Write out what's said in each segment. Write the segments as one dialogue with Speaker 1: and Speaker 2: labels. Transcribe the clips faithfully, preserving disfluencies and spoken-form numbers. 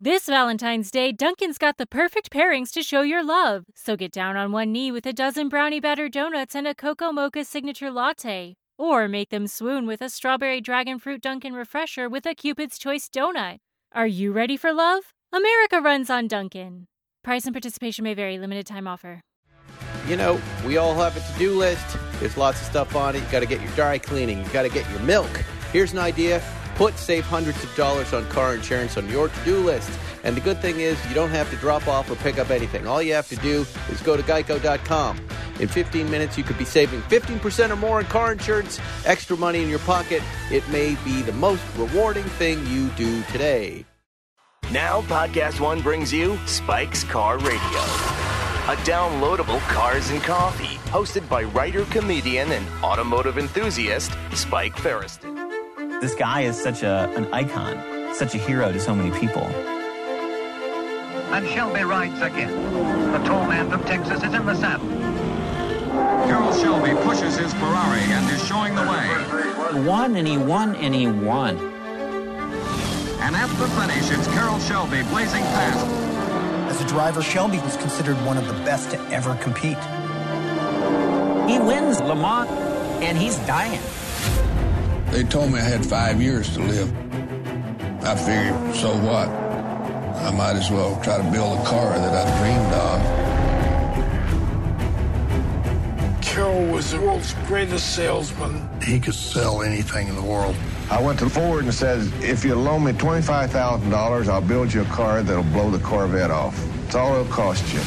Speaker 1: This Valentine's Day, Dunkin's got the perfect pairings to show your love. So get down on one knee with a dozen brownie batter donuts and a cocoa mocha signature latte. Or make them swoon with a strawberry dragon fruit Dunkin' refresher with a Cupid's Choice donut. Are you ready for love? America runs on Dunkin'. Price and participation may vary. Limited time offer.
Speaker 2: You know, we all have a to-do list. There's lots of stuff on it. You got to get your dry cleaning. You got to get your milk. Here's an idea. Put save hundreds of dollars on car insurance on your to-do list. And the good thing is you don't have to drop off or pick up anything. All you have to do is go to geico dot com. In fifteen minutes, you could be saving fifteen percent or more on car insurance, extra money in your pocket. It may be the most rewarding thing you do today.
Speaker 3: Now, Podcast One brings you Spike's Car Radio, a downloadable cars and coffee, hosted by writer, comedian, and automotive enthusiast Spike Feresten.
Speaker 4: This guy is such a an icon, such a hero to so many people.
Speaker 5: And Shelby rides again. The tall man from Texas is in the saddle.
Speaker 6: Carroll Shelby pushes his Ferrari and is showing the way.
Speaker 7: He won and he won and he won.
Speaker 6: And at the finish, it's Carroll Shelby blazing past.
Speaker 8: As a driver, Shelby was considered one of the best to ever compete.
Speaker 7: He wins Le Mans and he's dying.
Speaker 9: They told me I had five years to live. I figured, so what? I might as well try to build a car that I dreamed of.
Speaker 10: Carroll was the world's greatest salesman.
Speaker 11: He could sell anything in the world.
Speaker 12: I went to Ford and said, if you loan me twenty-five thousand dollars, I'll build you a car that'll blow the Corvette off. It's all it'll cost you.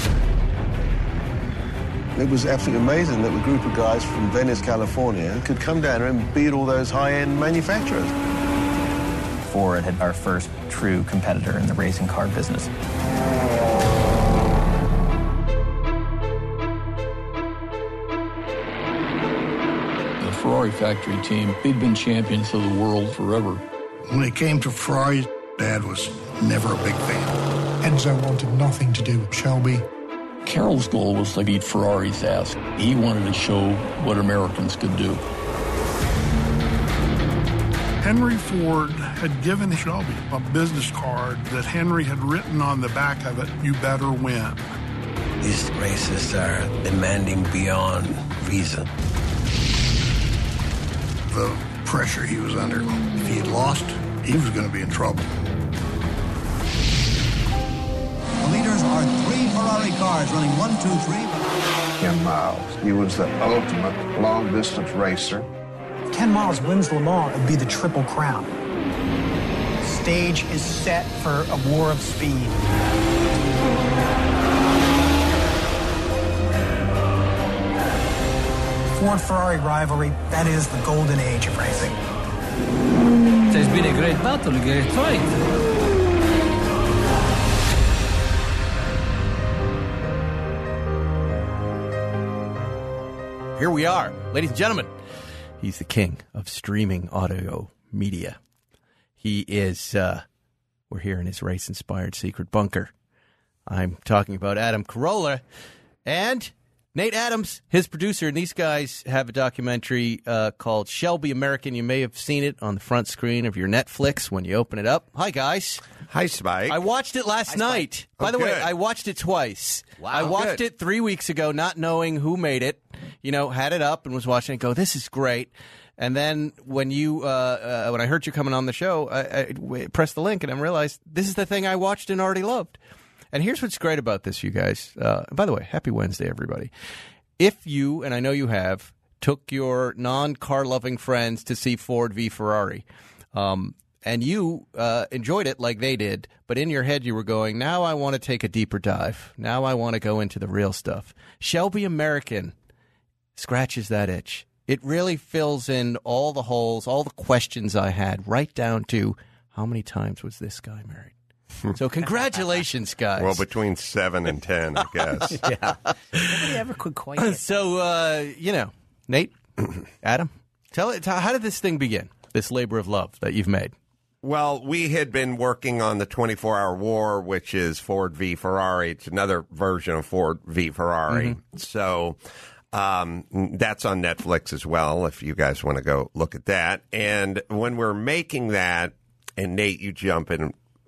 Speaker 13: It was absolutely amazing that a group of guys from Venice, California could come down here and beat all those high-end manufacturers.
Speaker 4: Ford had our first true competitor in the racing car business.
Speaker 14: The Ferrari factory team, they'd been champions of the world forever.
Speaker 11: When it came to Ferrari, Dad was never a big fan.
Speaker 15: Enzo wanted nothing to do with Shelby.
Speaker 14: Carroll's goal was to beat Ferrari's ass. He wanted to show what Americans could do.
Speaker 15: Henry Ford had given Shelby a business card that Henry had written on the back of it, "You better win."
Speaker 16: These races are demanding beyond reason.
Speaker 11: The pressure he was under, if he had lost, he was going to be in trouble.
Speaker 17: The leaders are three Ferrari cars running one, two, three.
Speaker 12: Ken Miles. He was the ultimate long-distance racer.
Speaker 8: Ken Miles wins Le Mans, it'd be the Triple Crown. Stage is set for a war of speed. Ford-Ferrari rivalry, that is the golden age of racing.
Speaker 7: It has been a great battle, a great fight.
Speaker 2: Here we are, ladies and gentlemen. He's the king of streaming audio media. He is, uh, we're here in his race-inspired secret bunker. I'm talking about Adam Carolla and Nate Adams, his producer. And these guys have a documentary uh, called Shelby American. You may have seen it on the front screen of your Netflix when you open it up. Hi, guys.
Speaker 18: Hi, Spike.
Speaker 2: I watched it last
Speaker 18: Hi,
Speaker 2: night.
Speaker 18: Oh,
Speaker 2: By the
Speaker 18: good.
Speaker 2: way, I watched it twice.
Speaker 18: Wow,
Speaker 2: I watched
Speaker 18: good.
Speaker 2: it three weeks ago, not knowing who made it. You know, had it up and was watching it. Go, this is great. And then when you, uh, uh, when I heard you coming on the show, I, I pressed the link and I realized this is the thing I watched and already loved. And here's what's great about this, you guys. Uh, by the way, happy Wednesday, everybody. If you, and I know you have, took your non-car loving friends to see Ford v Ferrari, um, and you uh, enjoyed it like they did, but in your head you were going, now I want to take a deeper dive. Now I want to go into the real stuff. Shelby American scratches that itch. It really fills in all the holes, all the questions I had, right down to how many times was this guy married? So congratulations, guys.
Speaker 18: Well, between seven and ten, I guess.
Speaker 2: Yeah.
Speaker 7: Nobody ever could quite get.
Speaker 2: So, uh, you know, Nate, Adam, tell it. How did this thing begin, this labor of love that you've made?
Speaker 18: Well, we had been working on the twenty-four hour war, which is Ford v Ferrari. It's another version of Ford v Ferrari. Mm-hmm. So um, that's on Netflix as well, if you guys want to go look at that. And when we're making that, and Nate, you jump in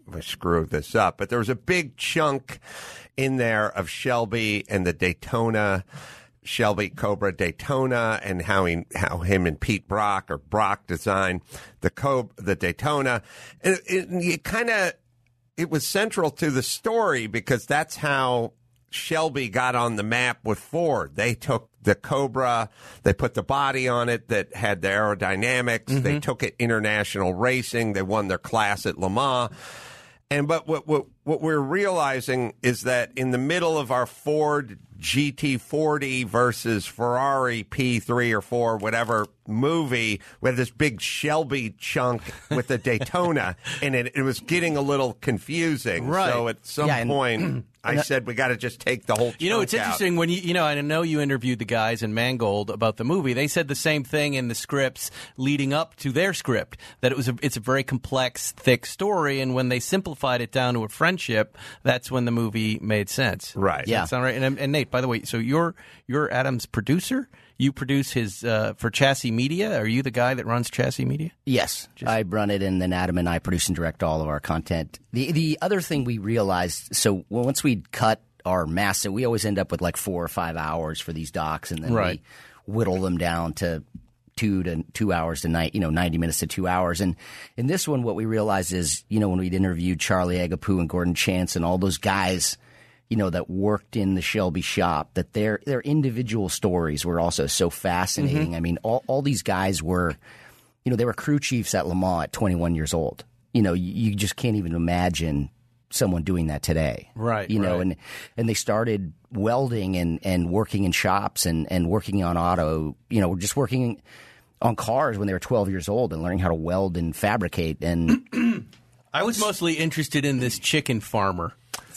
Speaker 18: screw this up, but there was a big chunk in there of Shelby and the Daytona, Shelby Cobra Daytona, and how he, how him and Pete Brock or Brock designed the Cobra, the Daytona, and it, it kind of it was central to the story because that's how Shelby got on the map with Ford. They took the Cobra, they put the body on it that had the aerodynamics. Mm-hmm. They took it international racing. They won their class at Le Mans. And but what, what what we're realizing is that in the middle of our Ford G T forty versus Ferrari P three or four, whatever movie, we had this big Shelby chunk with the Daytona, and it, it was getting a little confusing.
Speaker 2: Right.
Speaker 18: So at some
Speaker 2: Yeah, and-
Speaker 18: point, I
Speaker 2: and that-
Speaker 18: said we got to just take the whole.
Speaker 2: You know, it's
Speaker 18: chunk out.
Speaker 2: interesting when you, you know, I know you interviewed the guys in Mangold about the movie. They said the same thing in the scripts leading up to their script, that it was a, it's a very complex, thick story, and when they simplified it down to a friendship, that's when the movie made sense.
Speaker 18: Right.
Speaker 2: Does that sound right? And, and Nate, by the way, so you're you're Adam's producer. You produce his uh, for Chassis Media. Are you the guy that runs Chassis Media?
Speaker 19: Yes, I run it, and then Adam and I produce and direct all of our content. The the other thing we realized, so once we cut our massive, we always end up with like four or five hours for these docs, and then
Speaker 2: Right.
Speaker 19: we whittle them down to two to two hours to night, you know, ninety minutes to two hours. And in this one, what we realized is, you know, when we'd interviewed Charlie Agapoo and Gordon Chance and all those guys, you know, that worked in the Shelby shop, that their their individual stories were also so fascinating.
Speaker 2: Mhm.
Speaker 19: I mean, all all these guys were, you know, they were crew chiefs at Le Mans at twenty-one years old. You know, you, you just can't even imagine someone doing that today.
Speaker 2: Right,
Speaker 19: You know,
Speaker 2: right.
Speaker 19: and and they started welding and, and working in shops and, and working on auto, you know, just working on cars when they were twelve years old and learning how to weld and fabricate. And
Speaker 2: I was mostly interested in this chicken farmer.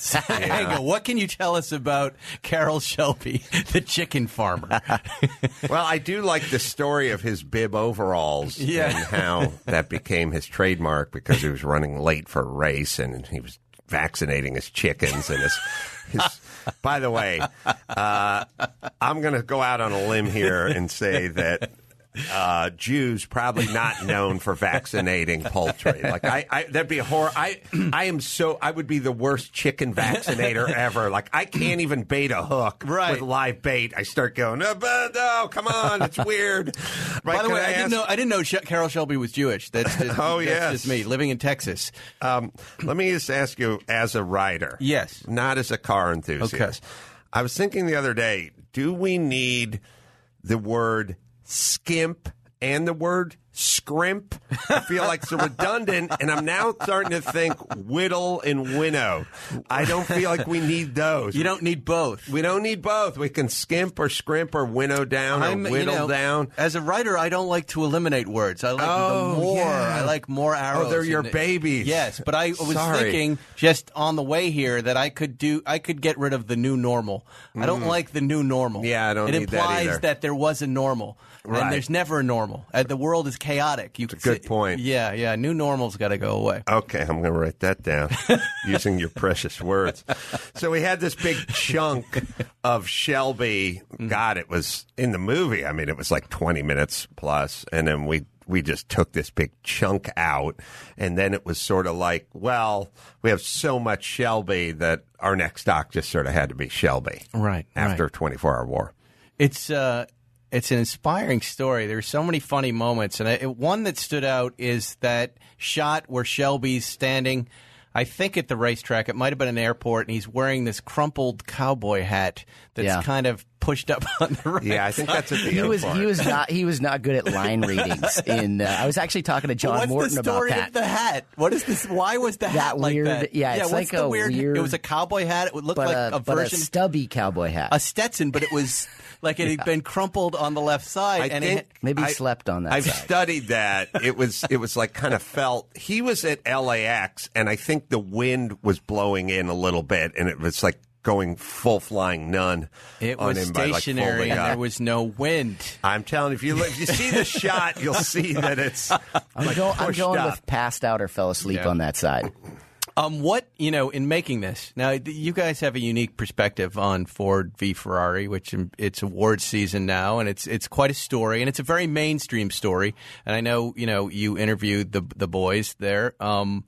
Speaker 2: Angle. What can you tell us about Carroll Shelby, the chicken farmer?
Speaker 18: Well, I do like the story of his bib overalls
Speaker 2: Yeah.
Speaker 18: and how that became his trademark because he was running late for a race and he was vaccinating his chickens and his. his by the way, uh, I'm going to go out on a limb here and say that. Uh, Jews probably not known for vaccinating poultry. Like I, I that'd be a horror. I, I am so. I would be the worst chicken vaccinator ever. Like I can't even bait a hook
Speaker 2: Right.
Speaker 18: with live bait. I start going, no, but no, come on, it's weird. Right,
Speaker 2: By the
Speaker 18: can
Speaker 2: way, I, didn't
Speaker 18: ask-
Speaker 2: know I didn't know Sh- Carroll Shelby was Jewish. That's just,
Speaker 18: Oh,
Speaker 2: that's
Speaker 18: yes.
Speaker 2: just me living in Texas.
Speaker 18: Um, let me just ask you, as a rider,
Speaker 2: yes,
Speaker 18: not as a car enthusiast.
Speaker 2: Okay.
Speaker 18: I was thinking the other day, do we need the word skimp and the word scrimp? I feel like it's redundant, and I'm now starting to think whittle and winnow. I don't feel like we need those.
Speaker 2: You don't need both.
Speaker 18: We don't need both. We can skimp or scrimp or winnow down or
Speaker 2: I'm, you
Speaker 18: whittle
Speaker 2: know,
Speaker 18: down.
Speaker 2: As a writer, I don't like to eliminate words. I like
Speaker 18: Oh,
Speaker 2: the more.
Speaker 18: yeah.
Speaker 2: I like more arrows.
Speaker 18: Oh, they're your
Speaker 2: in it.
Speaker 18: babies.
Speaker 2: Yes, but I was
Speaker 18: Sorry.
Speaker 2: thinking just on the way here that I could do. I could get rid of the new normal. I don't
Speaker 18: Mm.
Speaker 2: like the new normal.
Speaker 18: Yeah, I don't
Speaker 2: It
Speaker 18: need that
Speaker 2: implies
Speaker 18: either.
Speaker 2: that there was a normal,
Speaker 18: Right.
Speaker 2: and there's never a normal. Uh, the world is chaotic. You could
Speaker 18: Good
Speaker 2: say-
Speaker 18: point.
Speaker 2: Yeah, yeah. New normal's got to go away.
Speaker 18: Okay, I'm going to write that down using your precious words. So we had this big chunk of Shelby. God, it was in the movie. I mean, it was like twenty minutes plus, and then we we just took this big chunk out, and then it was sort of like, well, we have so much Shelby that our next doc just sort of had to be Shelby,
Speaker 2: Right.
Speaker 18: after
Speaker 2: right.
Speaker 18: twenty-four hour war.
Speaker 2: It's uh, it's an inspiring story. There's so many funny moments, and I, one that stood out is that shot where Shelby's standing, I think at the racetrack. It might have been an airport, and he's wearing this crumpled cowboy hat that's
Speaker 19: Yeah.
Speaker 2: kind of pushed up on the right.
Speaker 18: Yeah, I think that's at the
Speaker 19: he was
Speaker 18: airport.
Speaker 19: he was not he was not good at line readings. In uh, I was actually talking to John
Speaker 2: What's
Speaker 19: Morton
Speaker 2: the
Speaker 19: about
Speaker 2: story
Speaker 19: that.
Speaker 2: of the hat? What is this? Why was the hat like
Speaker 19: weird-
Speaker 2: that?
Speaker 19: yeah, it's
Speaker 2: what's
Speaker 19: like
Speaker 2: the
Speaker 19: a
Speaker 2: weird,
Speaker 19: weird-
Speaker 2: It was a cowboy hat. It would look
Speaker 19: but
Speaker 2: like
Speaker 19: a,
Speaker 2: a
Speaker 19: but a
Speaker 2: version,
Speaker 19: stubby cowboy hat.
Speaker 2: a Stetson, but it was like it had been crumpled on the left side.
Speaker 18: I
Speaker 2: and
Speaker 18: think
Speaker 2: it,
Speaker 19: Maybe he
Speaker 18: I-
Speaker 19: slept on that
Speaker 18: I've
Speaker 19: side.
Speaker 18: studied that. It was it was like kind of felt. He was at L A X, and I think the wind was blowing in a little bit, and it was like going full flying nun
Speaker 2: it
Speaker 18: on
Speaker 2: was
Speaker 18: him by, like,
Speaker 2: stationary,
Speaker 18: folding
Speaker 2: and
Speaker 18: up.
Speaker 2: there was no wind.
Speaker 18: I'm telling you, if you look- if you see the shot, you'll see that it's.
Speaker 19: I'm,
Speaker 18: like
Speaker 19: go, I'm
Speaker 18: pushed
Speaker 19: going
Speaker 18: up.
Speaker 19: with passed out or fell asleep
Speaker 2: Yeah.
Speaker 19: on that side.
Speaker 2: Um, what, you know, in making this, now th- you guys have a unique perspective on Ford v Ferrari, which um, it's awards season now, and it's it's quite a story, and it's a very mainstream story. And I know, you know, you interviewed the the boys there. Um,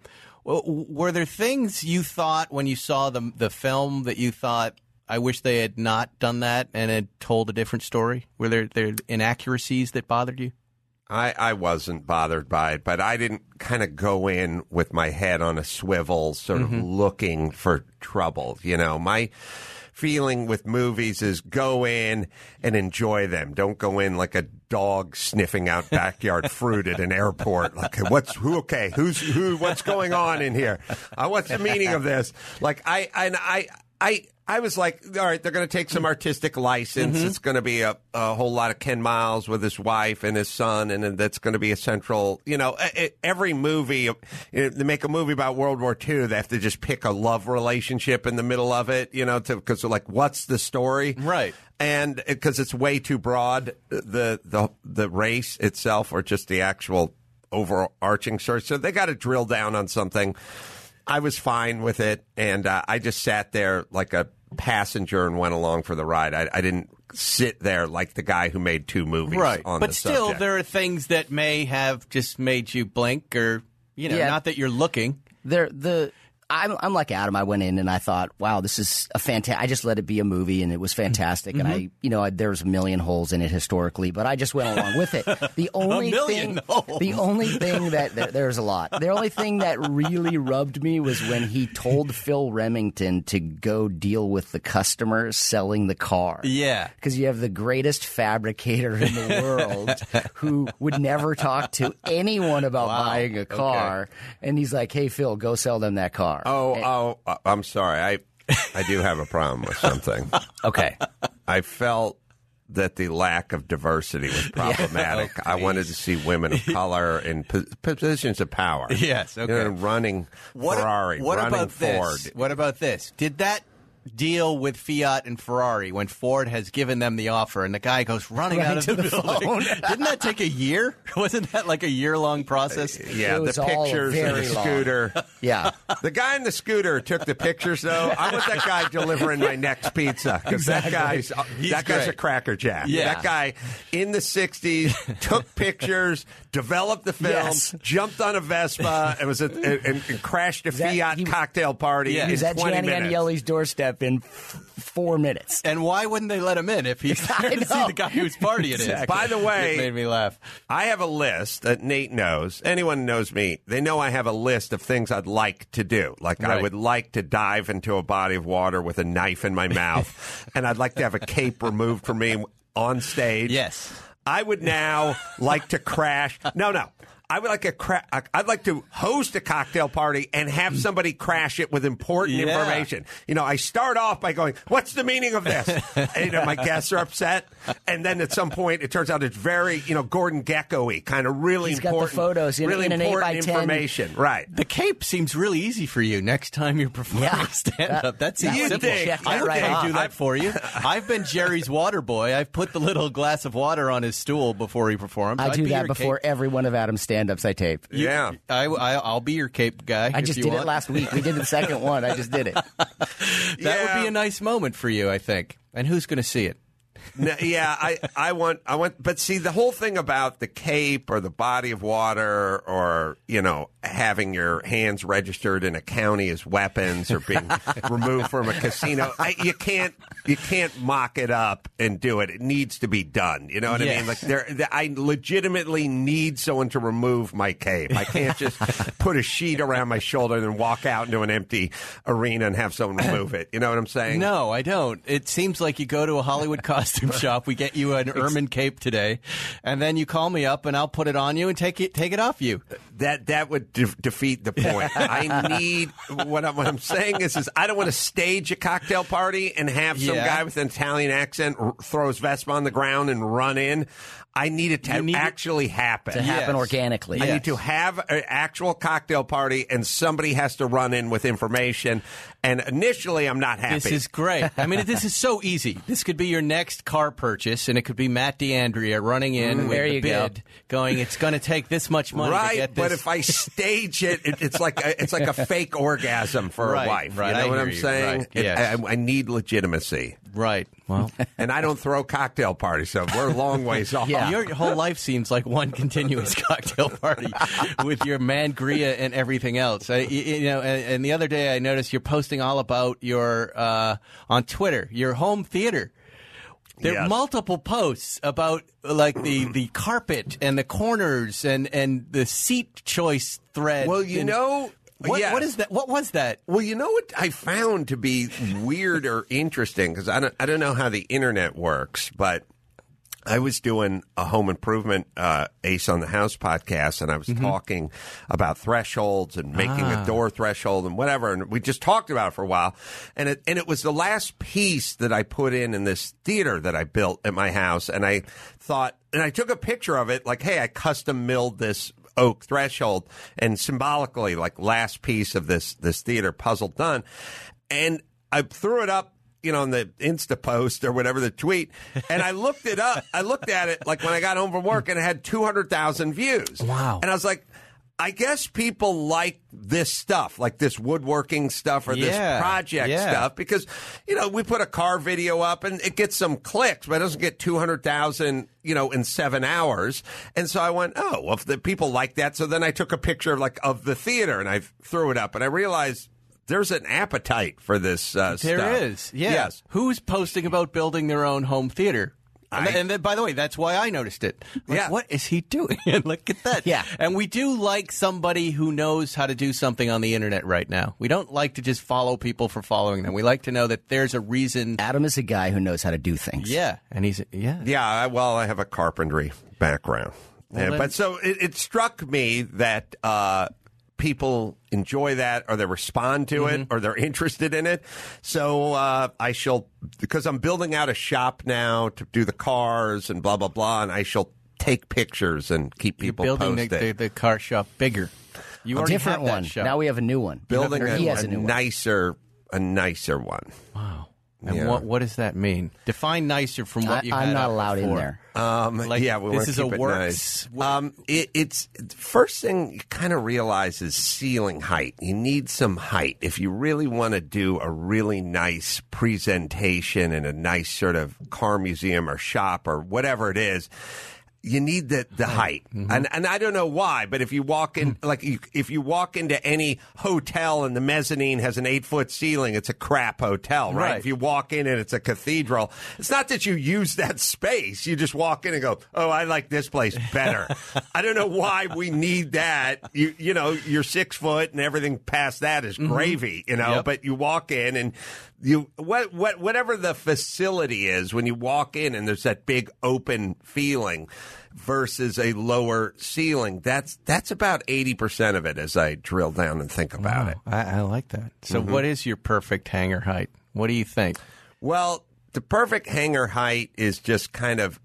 Speaker 2: w- were there things you thought when you saw the the film that you thought, I wish they had not done that and had told a different story? Were there, there inaccuracies that bothered you?
Speaker 18: I, I wasn't bothered by it, but I didn't kind of go in with my head on a swivel, sort of mm-hmm. looking for trouble. You know, my feeling with movies is go in and enjoy them. Don't go in like a dog sniffing out backyard fruit at an airport. Like, what's who? Okay, who's who? What's going on in here? Uh, what's the meaning of this? Like, I and I I. I was like, all right, they're going to take some artistic license. Mm-hmm. It's going to be a, a whole lot of Ken Miles with his wife and his son, and that's going to be a central, you know, every movie, you know, they make a movie about World War Two, they have to just pick a love relationship in the middle of it, you know, because they're like, what's the story?
Speaker 2: Right.
Speaker 18: And because it's way too broad, the, the, the race itself or just the actual overarching story. So they got to drill down on something. I was fine with it, and uh, I just sat there like a passenger and went along for the ride. I, I didn't sit there like the guy who made two movies
Speaker 2: right.
Speaker 18: on
Speaker 2: but
Speaker 18: the
Speaker 2: still,
Speaker 18: subject.
Speaker 2: There are things that may have just made you blink or, you know,
Speaker 19: yeah.
Speaker 2: not that you're looking.
Speaker 19: There, the I'm, I'm like Adam. I went in and I thought, wow, this is a fantastic. I just let it be a movie, and it was fantastic. Mm-hmm. And I, you know, I, there's a million holes in it historically, but I just went along with it. The only
Speaker 2: a million
Speaker 19: thing,
Speaker 2: holes.
Speaker 19: the only thing that there, there's a lot. The only thing that really rubbed me was when he told Phil Remington to go deal with the customers selling the car.
Speaker 2: Yeah,
Speaker 19: because you have the greatest fabricator in the world who would never talk to anyone about
Speaker 2: wow.
Speaker 19: buying a car,
Speaker 18: okay.
Speaker 19: and he's like, "Hey, Phil, go sell them that car."
Speaker 18: Oh, oh, uh, I'm sorry. I I do have a problem with something.
Speaker 19: Okay.
Speaker 18: I felt that the lack of diversity was problematic.
Speaker 2: Yeah. Oh,
Speaker 18: I wanted to see women of color in po- positions of power.
Speaker 2: Yes, okay.
Speaker 18: You know, running
Speaker 2: what,
Speaker 18: Ferrari,
Speaker 2: what
Speaker 18: running
Speaker 2: about
Speaker 18: Ford.
Speaker 2: This? What about this? Did that deal with Fiat and Ferrari when Ford has given them the offer and the guy goes running
Speaker 19: right
Speaker 2: out of
Speaker 19: to
Speaker 2: the,
Speaker 19: the
Speaker 2: building?
Speaker 19: phone.
Speaker 2: Didn't that take a year? Wasn't that like a year-long process?
Speaker 18: Uh, yeah,
Speaker 19: it
Speaker 18: the pictures of the
Speaker 19: long.
Speaker 18: scooter.
Speaker 19: Yeah.
Speaker 18: The guy in the scooter took the pictures, though. I want that guy delivering my next pizza because
Speaker 19: exactly.
Speaker 18: that guy's
Speaker 2: He's
Speaker 18: that guy's
Speaker 2: great.
Speaker 18: a crackerjack.
Speaker 2: Yeah.
Speaker 18: That guy in the sixties took pictures, developed the film,
Speaker 19: yes.
Speaker 18: jumped on a Vespa, and was a, and, and crashed a
Speaker 19: that,
Speaker 18: Fiat
Speaker 19: he,
Speaker 18: cocktail party.
Speaker 2: Yeah.
Speaker 18: in
Speaker 19: He was at
Speaker 18: twenty
Speaker 19: Gianni
Speaker 18: minutes.
Speaker 19: Agnelli's doorstep in f- four minutes.
Speaker 2: And why wouldn't they let him in if he's there
Speaker 19: I
Speaker 2: to see
Speaker 19: know.
Speaker 2: the guy whose party it is?
Speaker 19: Exactly.
Speaker 18: By the way,
Speaker 2: it made me laugh.
Speaker 18: I have a list that Nate knows. Anyone who knows me, they know I have a list of things I'd like to do. Like
Speaker 2: Right.
Speaker 18: I would like to dive into a body of water with a knife in my mouth, and I'd like to have a cape removed from me on stage.
Speaker 2: Yes.
Speaker 18: I would now like to crash. No, no. I would like a cra- I'd like to host a cocktail party and have somebody crash it with important
Speaker 2: Yeah.
Speaker 18: information. You know, I start off by going, "What's the meaning of this?" And, you know, my guests are upset, and then at some point, it turns out it's very, you know, Gordon Gekko-y, kind of really
Speaker 19: He's got the
Speaker 18: important,
Speaker 19: photos in-
Speaker 18: really
Speaker 19: in an eight
Speaker 18: important
Speaker 19: by ten.
Speaker 18: information. Right.
Speaker 2: The cape seems really easy for you next time you're performing
Speaker 19: Yeah.
Speaker 2: stand-up. That seems
Speaker 18: You
Speaker 2: simple.
Speaker 18: think.
Speaker 19: Check
Speaker 2: I
Speaker 19: that right
Speaker 2: can
Speaker 19: off.
Speaker 2: do that for you. I've been Jerry's water boy. I've put the little glass of water on his stool before he performs.
Speaker 19: I
Speaker 2: I'd
Speaker 19: do
Speaker 2: be
Speaker 19: that
Speaker 2: your
Speaker 19: before
Speaker 2: cape.
Speaker 19: every one of Adam's stand-ups I tape.
Speaker 2: You-
Speaker 18: Yeah.
Speaker 2: I, I, I'll be your cape guy.
Speaker 19: I
Speaker 2: if
Speaker 19: just
Speaker 2: you
Speaker 19: did
Speaker 2: want.
Speaker 19: it last week. We did the second one. I just did it.
Speaker 2: That
Speaker 18: Yeah.
Speaker 2: would be a nice moment for you, I think. And who's going to see it?
Speaker 18: No, yeah, I, I want, I want, but see, the whole thing about the cape or the body of water or, you know, having your hands registered in a county as weapons or being removed from a casino, I, you can't, you can't mock it up and do it. It needs to be done. You know what I
Speaker 2: Yes.
Speaker 18: mean? Like, there, I legitimately need someone to remove my cape. I can't just put a sheet around my shoulder and then walk out into an empty arena and have someone remove it. You know what I'm saying?
Speaker 2: No, I don't. It seems like you go to a Hollywood costume shop. We get you an ermine cape today, and then you call me up, and I'll put it on you and take it take it off you.
Speaker 18: That that would de- defeat the point. I need what I'm, what I'm saying is is I don't want to stage a cocktail party and have some
Speaker 2: Yeah.
Speaker 18: guy with an Italian accent r- throw his Vespa on the ground and run in. I need it to
Speaker 2: You need it-
Speaker 18: actually happen.
Speaker 19: To happen
Speaker 2: Yes.
Speaker 19: organically.
Speaker 18: I
Speaker 2: Yes.
Speaker 18: need to have an actual cocktail party, and somebody has to run in with information. And initially, I'm not happy.
Speaker 2: This is great. I mean, this is so easy. This could be your next next car purchase, and it could be Matt D'Andrea running in
Speaker 19: Mm,
Speaker 2: with
Speaker 19: there
Speaker 2: the
Speaker 19: you
Speaker 2: bid,
Speaker 19: go.
Speaker 2: going, it's going to take this much money
Speaker 18: right,
Speaker 2: to get this.
Speaker 18: but if I stage it, it it's like a, it's like a fake orgasm for
Speaker 2: Right,
Speaker 18: a wife.
Speaker 2: right,
Speaker 18: You know
Speaker 2: I
Speaker 18: what
Speaker 2: hear
Speaker 18: I'm
Speaker 2: you,
Speaker 18: saying?
Speaker 2: right,
Speaker 18: It-
Speaker 2: yes.
Speaker 18: I, I need legitimacy.
Speaker 2: Right. Well,
Speaker 18: and I don't throw cocktail parties, so we're a long ways off.
Speaker 2: Yeah. Your whole life seems like one continuous cocktail party with your mangria and everything else. I, you, you know, and, and the other day I noticed you're posting all about your uh, on Twitter, your home theater. There are
Speaker 18: Yes.
Speaker 2: multiple posts about like the, the carpet and the corners and, and the seat choice thread.
Speaker 18: Well, you
Speaker 2: and-
Speaker 18: know.
Speaker 2: What,
Speaker 18: yes.
Speaker 2: what is that? What was that?
Speaker 18: Well, you know what I found to be weird or interesting, because I don't, I don't know how the internet works, but I was doing a home improvement uh, Ace on the House podcast, and I was
Speaker 2: Mm-hmm.
Speaker 18: talking about thresholds and making
Speaker 2: Ah.
Speaker 18: a door threshold and whatever, and we just talked about it for a while. And it and it was the last piece that I put in in this theater that I built at my house, and I thought, and I took a picture of it, like, hey, I custom milled this oak threshold, and symbolically, like, last piece of this this theater puzzle done, and I threw it up, you know, on the Insta post or whatever, the tweet, and I looked it up. I looked at it like when I got home from work, and it had two hundred thousand views.
Speaker 2: Wow!
Speaker 18: And I was like, I guess people like this stuff, like this woodworking stuff or
Speaker 2: Yeah,
Speaker 18: this project
Speaker 2: yeah.
Speaker 18: stuff, because, you know, we put a car video up and it gets some clicks, but it doesn't get two hundred thousand, you know, in seven hours. And so I went, oh, well, if the people like that. So then I took a picture of like of the theater and I threw it up, and I realized there's an appetite for this uh,
Speaker 2: There
Speaker 18: stuff.
Speaker 2: is, yeah.
Speaker 18: Yes.
Speaker 2: Who's posting about building their own home theater? And,
Speaker 18: I-
Speaker 2: th- and then, by the way, that's why I noticed it. Like,
Speaker 18: Yeah.
Speaker 2: what is he doing? Look at that.
Speaker 19: Yeah.
Speaker 2: And we do like somebody who knows how to do something on the internet right now. We don't like to just follow people for following them. We like to know that there's a reason.
Speaker 19: Adam is a guy who knows how to do things.
Speaker 2: Yeah. And he's, yeah.
Speaker 18: Yeah, I, well, I have a carpentry background.
Speaker 2: Well,
Speaker 18: Uh,
Speaker 2: then-
Speaker 18: but so it, it struck me that uh, people enjoy that, or they respond to
Speaker 2: Mm-hmm.
Speaker 18: it, or they're interested in it. So uh, I shall, because I'm building out a shop now to do the cars and blah, blah, blah, and I shall take pictures and keep
Speaker 2: You're
Speaker 18: people
Speaker 2: building the,
Speaker 18: posted.
Speaker 2: the, the car shop bigger. You
Speaker 19: A
Speaker 2: already
Speaker 19: different
Speaker 2: have that
Speaker 19: one.
Speaker 2: shop.
Speaker 19: Now we have a new one.
Speaker 18: building
Speaker 19: Or
Speaker 18: a,
Speaker 19: he has
Speaker 18: a
Speaker 19: a new one.
Speaker 18: nicer, a nicer one.
Speaker 2: Wow. And
Speaker 18: Yeah.
Speaker 2: what what does that mean? Define nicer from what
Speaker 19: I,
Speaker 2: you
Speaker 19: I'm
Speaker 2: had
Speaker 19: not
Speaker 2: up
Speaker 19: allowed in
Speaker 2: before.
Speaker 19: there.
Speaker 18: Um,
Speaker 2: Like,
Speaker 18: yeah, we
Speaker 2: this
Speaker 18: wanna
Speaker 2: is a
Speaker 18: keep it
Speaker 2: works-
Speaker 18: nice. Um, it, it's first thing you kind of realize is ceiling height. You need some height if you really want to do a really nice presentation in a nice sort of car museum or shop or whatever it is. You need the, the height,
Speaker 2: Mm-hmm.
Speaker 18: and and I don't know why, but if you walk in, like you, if you walk into any hotel and the mezzanine has an eight foot ceiling, it's a crap hotel, right?
Speaker 2: Right.
Speaker 18: If you walk in and it's a cathedral, it's not that you use that space. You just walk in and go, oh, I like this place better. I don't know why we need that. You you know, you're six foot and everything past that is gravy, you know.
Speaker 2: Yep.
Speaker 18: But you walk in and you what what whatever the facility is, when you walk in and there's that big open feeling versus a lower ceiling, that's that's about eighty percent of it as I drill down and think about
Speaker 2: Wow.
Speaker 18: it.
Speaker 2: I, I like that. So
Speaker 18: Mhm.
Speaker 2: what is your perfect hangar height? What do you think?
Speaker 18: Well, the perfect hangar height is just kind of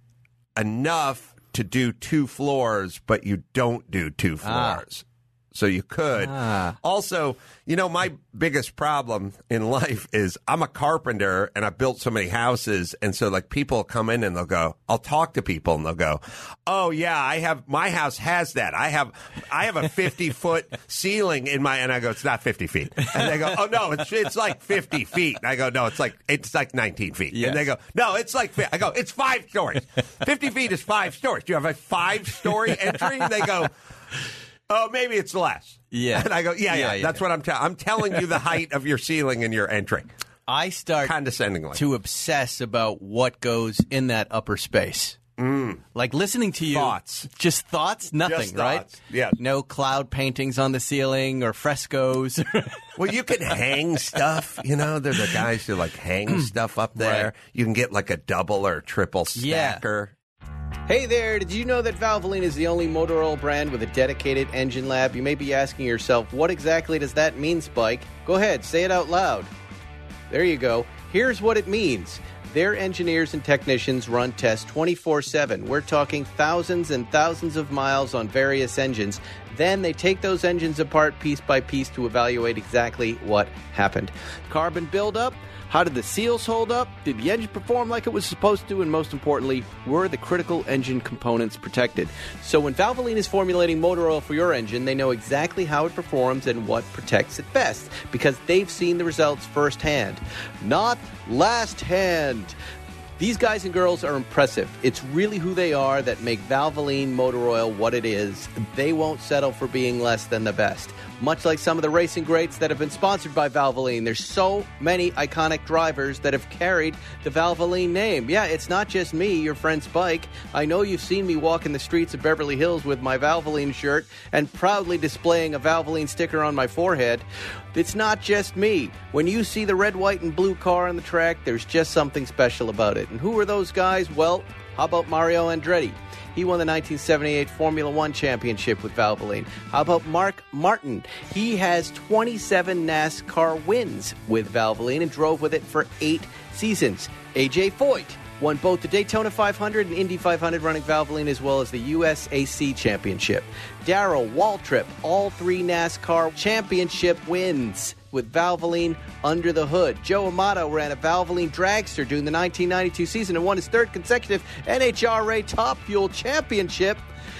Speaker 18: enough to do two floors, but you don't do two
Speaker 2: Ah.
Speaker 18: floors. So you could.
Speaker 2: Ah.
Speaker 18: Also, you know, my biggest problem in life is I'm a carpenter and I built so many houses. And so, like, people come in and they'll go, I'll talk to people and they'll go, oh, yeah, I have, my house has that. I have, I have a fifty foot ceiling in my, and I go, it's not fifty feet. And they go, oh, no, it's, it's like fifty feet. And I go, no, it's like, it's like nineteen feet.
Speaker 2: Yes.
Speaker 18: And they go, no, it's like, fi-" I go, it's five stories. fifty feet is five stories. Do you have a five story entry? And they go, oh, maybe it's less.
Speaker 2: Yeah.
Speaker 18: And I go, yeah, yeah,
Speaker 2: Yeah, yeah.
Speaker 18: that's what I'm telling. I'm telling you the height of your ceiling and your entry.
Speaker 2: I start
Speaker 18: Condescendingly.
Speaker 2: to obsess about what goes in that upper space.
Speaker 18: Mm.
Speaker 2: Like listening to you.
Speaker 18: Thoughts.
Speaker 2: Just thoughts? Nothing,
Speaker 18: Just
Speaker 2: right?
Speaker 18: thoughts, yes.
Speaker 2: No cloud paintings on the ceiling or frescoes.
Speaker 18: Well, you can hang stuff. You know, there's the guys who like hang stuff up there.
Speaker 2: Right.
Speaker 18: You can get like a double or triple
Speaker 2: Yeah.
Speaker 18: stacker.
Speaker 2: Hey there, did you know that Valvoline is the only motor oil brand with a dedicated engine lab? You may be asking yourself, what exactly does that mean, Spike? Go ahead, say it out loud. There you go. Here's what it means. Their engineers and technicians run tests twenty-four seven. We're talking thousands and thousands of miles on various engines, Then they take those engines apart piece by piece to evaluate exactly what happened. Carbon buildup. How did the seals hold up? Did the engine perform like it was supposed to? And most importantly, were the critical engine components protected? So when Valvoline is formulating motor oil for your engine, they know exactly how it performs and what protects it best because they've seen the results firsthand, not last hand. These guys and girls are impressive. It's really who they are that make Valvoline motor oil what it is. They won't settle for being less than the best. Much like some of the racing greats that have been sponsored by Valvoline, there's so many iconic drivers that have carried the Valvoline name. Yeah, it's not just me, your friend Spike. I know you've seen me walk in the streets of Beverly Hills with my Valvoline shirt and proudly displaying a Valvoline sticker on my forehead. It's not just me. When you see the red, white, and blue car on the track, there's just something special about it. And who are those guys? Well, how about Mario Andretti? He won the nineteen seventy-eight Formula One championship with Valvoline. How about Mark Martin? He has twenty-seven NASCAR wins with Valvoline and drove with it for eight seasons. A J Foyt won both the Daytona five hundred and Indy five hundred running Valvoline as well as the U S A C championship. Darrell Waltrip, all three NASCAR championship wins with Valvoline under the hood. Joe Amato ran a Valvoline dragster during the nineteen ninety-two season and won his third consecutive N H R A Top Fuel Championship.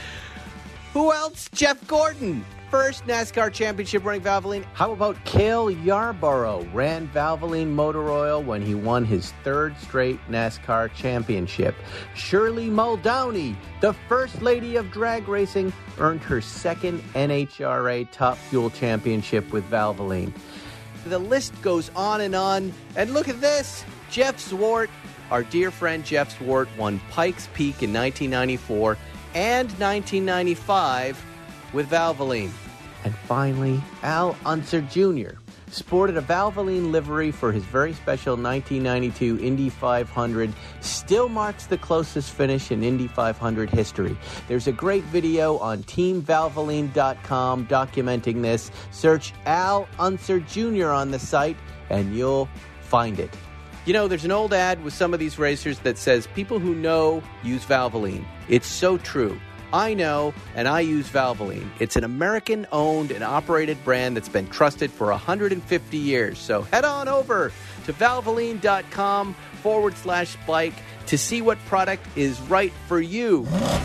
Speaker 2: Who else? Jeff Gordon, first NASCAR championship running Valvoline. How about Cale Yarborough? Ran Valvoline motor oil when he won his third straight NASCAR championship. Shirley Muldowney, the first lady of drag racing, earned her second N H R A Top Fuel Championship with Valvoline. The list goes on and on. And look at this. Jeff Zwart, our dear friend Jeff Zwart, won Pikes Peak in nineteen ninety-four and nineteen ninety-five with Valvoline. And finally, Al Unser Junior sported a Valvoline livery for his very special nineteen ninety-two Indy five hundred. Still marks the closest finish in Indy five hundred history. There's a great video on team valvoline dot com documenting this. Search Al Unser Junior on the site and you'll find it. You know, there's an old ad with some of these racers that says people who know use Valvoline. It's so true. I know, and I use Valvoline. It's an American-owned and operated brand that's been trusted for one hundred fifty years. So head on over to valvoline dot com forward slash Spike to see what product is right for you.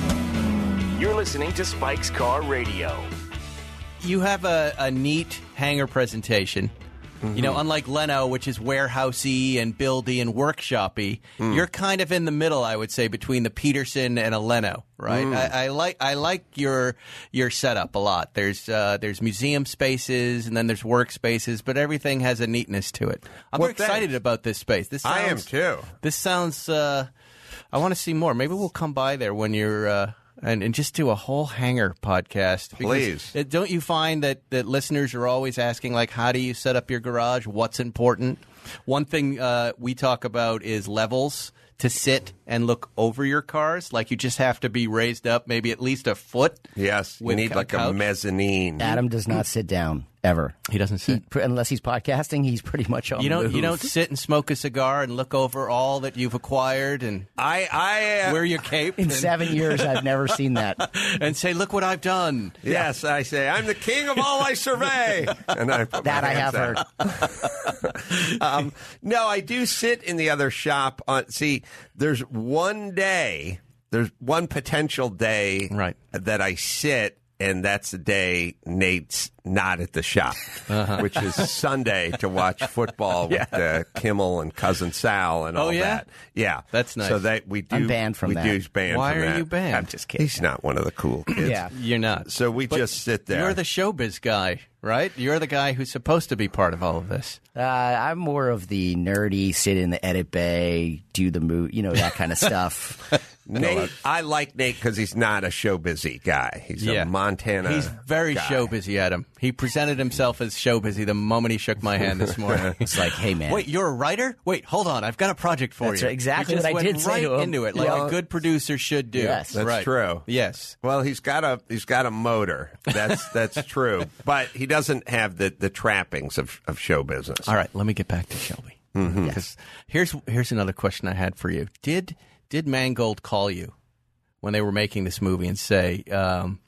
Speaker 3: You're listening to Spike's Car Radio.
Speaker 2: You have a, a neat hangar presentation. Mm-hmm. You know, unlike Leno, which is warehousey and buildy and workshopy, mm. you're kind of in the middle, I would say, between the Peterson and a Leno, right? Mm. I, I like I like your your setup a lot. There's uh, there's museum spaces and then there's workspaces, but everything has a neatness to it. I'm well, excited thanks. about this space. This sounds,
Speaker 18: I am too.
Speaker 2: This sounds. Uh, I want to see more. Maybe we'll come by there when you're. Uh, And, and just do a whole hangar podcast.
Speaker 18: Please.
Speaker 2: It, don't you find that, that listeners are always asking, like, how do you set up your garage? What's important? One thing uh, we talk about is levels to sit and look over your cars. Like, you just have to be raised up maybe at least a foot.
Speaker 18: Yes, you need like couch. a mezzanine.
Speaker 19: Adam does not sit down. Ever.
Speaker 2: He doesn't sit.
Speaker 19: He, unless he's podcasting, he's pretty much on
Speaker 2: you don't,
Speaker 19: the move.
Speaker 2: You don't sit and smoke a cigar and look over all that you've acquired and
Speaker 18: I, I uh,
Speaker 2: wear your cape.
Speaker 19: In
Speaker 2: and,
Speaker 19: seven years, I've never seen that.
Speaker 2: And say, look what I've done.
Speaker 18: Yes, I say, I'm the king of all I survey. And I put
Speaker 19: that
Speaker 18: my
Speaker 19: I have
Speaker 18: out.
Speaker 19: heard.
Speaker 18: um, no, I do sit in the other shop. On, see, there's one day, there's one potential day
Speaker 2: right.
Speaker 18: that I sit. And that's the day Nate's not at the shop, uh-huh. which is Sunday to watch football with yeah. uh, Kimmel and Cousin Sal and all
Speaker 2: oh, yeah?
Speaker 18: that. Yeah,
Speaker 2: that's nice.
Speaker 18: So that we do.
Speaker 19: I'm banned from
Speaker 18: we
Speaker 19: that.
Speaker 18: do banned
Speaker 2: Why
Speaker 18: from
Speaker 2: are
Speaker 18: that.
Speaker 2: you banned?
Speaker 18: I'm just kidding. He's not one of the cool kids.
Speaker 19: Yeah,
Speaker 2: you're not.
Speaker 18: So we
Speaker 2: but
Speaker 18: just sit there.
Speaker 2: You're the showbiz guy, right? You're the guy who's supposed to be part of all of this.
Speaker 19: Uh, I'm more of the nerdy, sit in the edit bay, do the move, you know, that kind of stuff.
Speaker 18: Nate, I like Nate because he's not a show busy guy. He's
Speaker 2: yeah.
Speaker 18: a Montana.
Speaker 2: He's very
Speaker 18: guy.
Speaker 2: show busy, Adam. He presented himself as show busy the moment he shook my hand this morning.
Speaker 19: It's like, hey man,
Speaker 2: wait, you're a writer? Wait, hold on, I've got a project for
Speaker 19: That's
Speaker 2: you.
Speaker 19: Right, exactly
Speaker 2: he just
Speaker 19: what I
Speaker 2: went
Speaker 19: did
Speaker 2: right
Speaker 19: say to him.
Speaker 2: into it, like
Speaker 19: yeah.
Speaker 2: a good producer should do.
Speaker 19: Yes,
Speaker 18: that's
Speaker 2: right.
Speaker 18: true.
Speaker 2: Yes.
Speaker 18: Well, he's got a he's got a motor. That's that's true, but he doesn't have the, the trappings of, of show business.
Speaker 2: All right, let me get back to Shelby.
Speaker 18: Mm-hmm.
Speaker 2: Because here's here's another question I had for you. Did did Mangold call you when they were making this movie and say, um,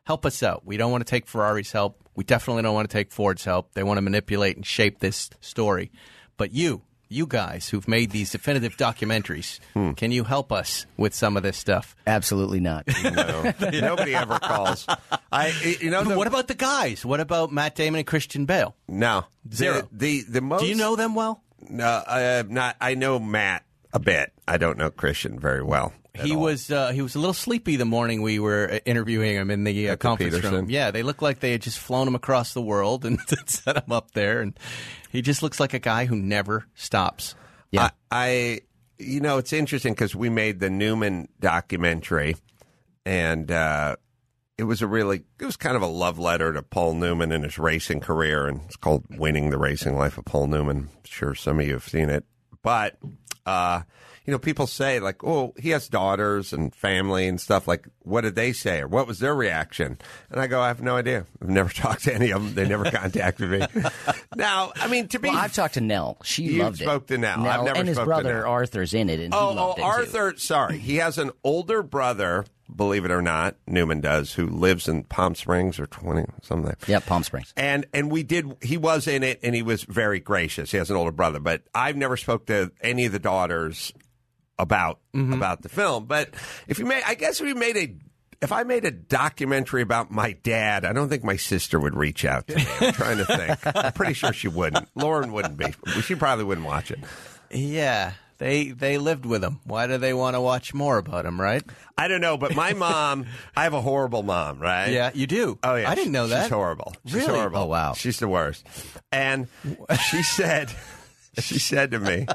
Speaker 2: help us out. We don't want to take Ferrari's help. We definitely don't want to take Ford's help. They want to manipulate and shape this story. But you, you guys who've made these definitive documentaries, hmm. can you help us with some of this stuff?
Speaker 19: Absolutely not.
Speaker 18: No, nobody ever calls. I, you know, the,
Speaker 2: what about the guys? What about Matt Damon and Christian Bale?
Speaker 18: No,
Speaker 2: zero.
Speaker 18: The the, the most.
Speaker 2: Do you know them well?
Speaker 18: No, uh, not. I know Matt a bit. I don't know Christian very well.
Speaker 2: He all. was uh, he was a little sleepy the morning we were interviewing him in the uh, conference
Speaker 18: Peterson.
Speaker 2: room. Yeah, they looked like they had just flown him across the world and set him up there, and he just looks like a guy who never stops.
Speaker 18: Yeah, I, I you know, it's interesting because we made the Newman documentary, and uh, it was a really it was kind of a love letter to Paul Newman and his racing career, and it's called "Winning the Racing Life of Paul Newman." I'm sure some of you have seen it, but. Uh, You know, people say, like, oh, he has daughters and family and stuff. Like, what did they say? Or what was their reaction? And I go, I have no idea. I've never talked to any of them. They never contacted me. Now, I mean, to be...
Speaker 19: Well, I've talked to Nell. She
Speaker 18: you
Speaker 19: loved it.
Speaker 18: You spoke to Nell.
Speaker 19: Nell
Speaker 18: I've never
Speaker 19: and his
Speaker 18: spoke
Speaker 19: brother
Speaker 18: to Nell.
Speaker 19: Arthur's in it, and
Speaker 18: oh,
Speaker 19: he loved
Speaker 18: oh,
Speaker 19: it,
Speaker 18: Arthur,
Speaker 19: too.
Speaker 18: sorry. He has an older brother, believe it or not, Newman does, who lives in Palm Springs or twenty, something.
Speaker 19: Yep, Palm Springs.
Speaker 18: And and we did, he was in it, and he was very gracious. He has an older brother. But I've never spoke to any of the daughters about mm-hmm. about the film. But if you made, I guess if we made a, if I made a documentary about my dad, I don't think my sister would reach out to me. I'm trying to think. I'm pretty sure she wouldn't. Lauren wouldn't be. She probably wouldn't watch it.
Speaker 2: Yeah. They they lived with him. Why do they want to watch more about him, right?
Speaker 18: I don't know, but my mom, I have a horrible mom, right?
Speaker 2: Yeah, you do.
Speaker 18: Oh, yeah.
Speaker 2: I didn't know that.
Speaker 18: She's horrible. She's
Speaker 2: really?
Speaker 18: horrible.
Speaker 19: Oh, wow.
Speaker 18: She's the worst. And she said... She said to me,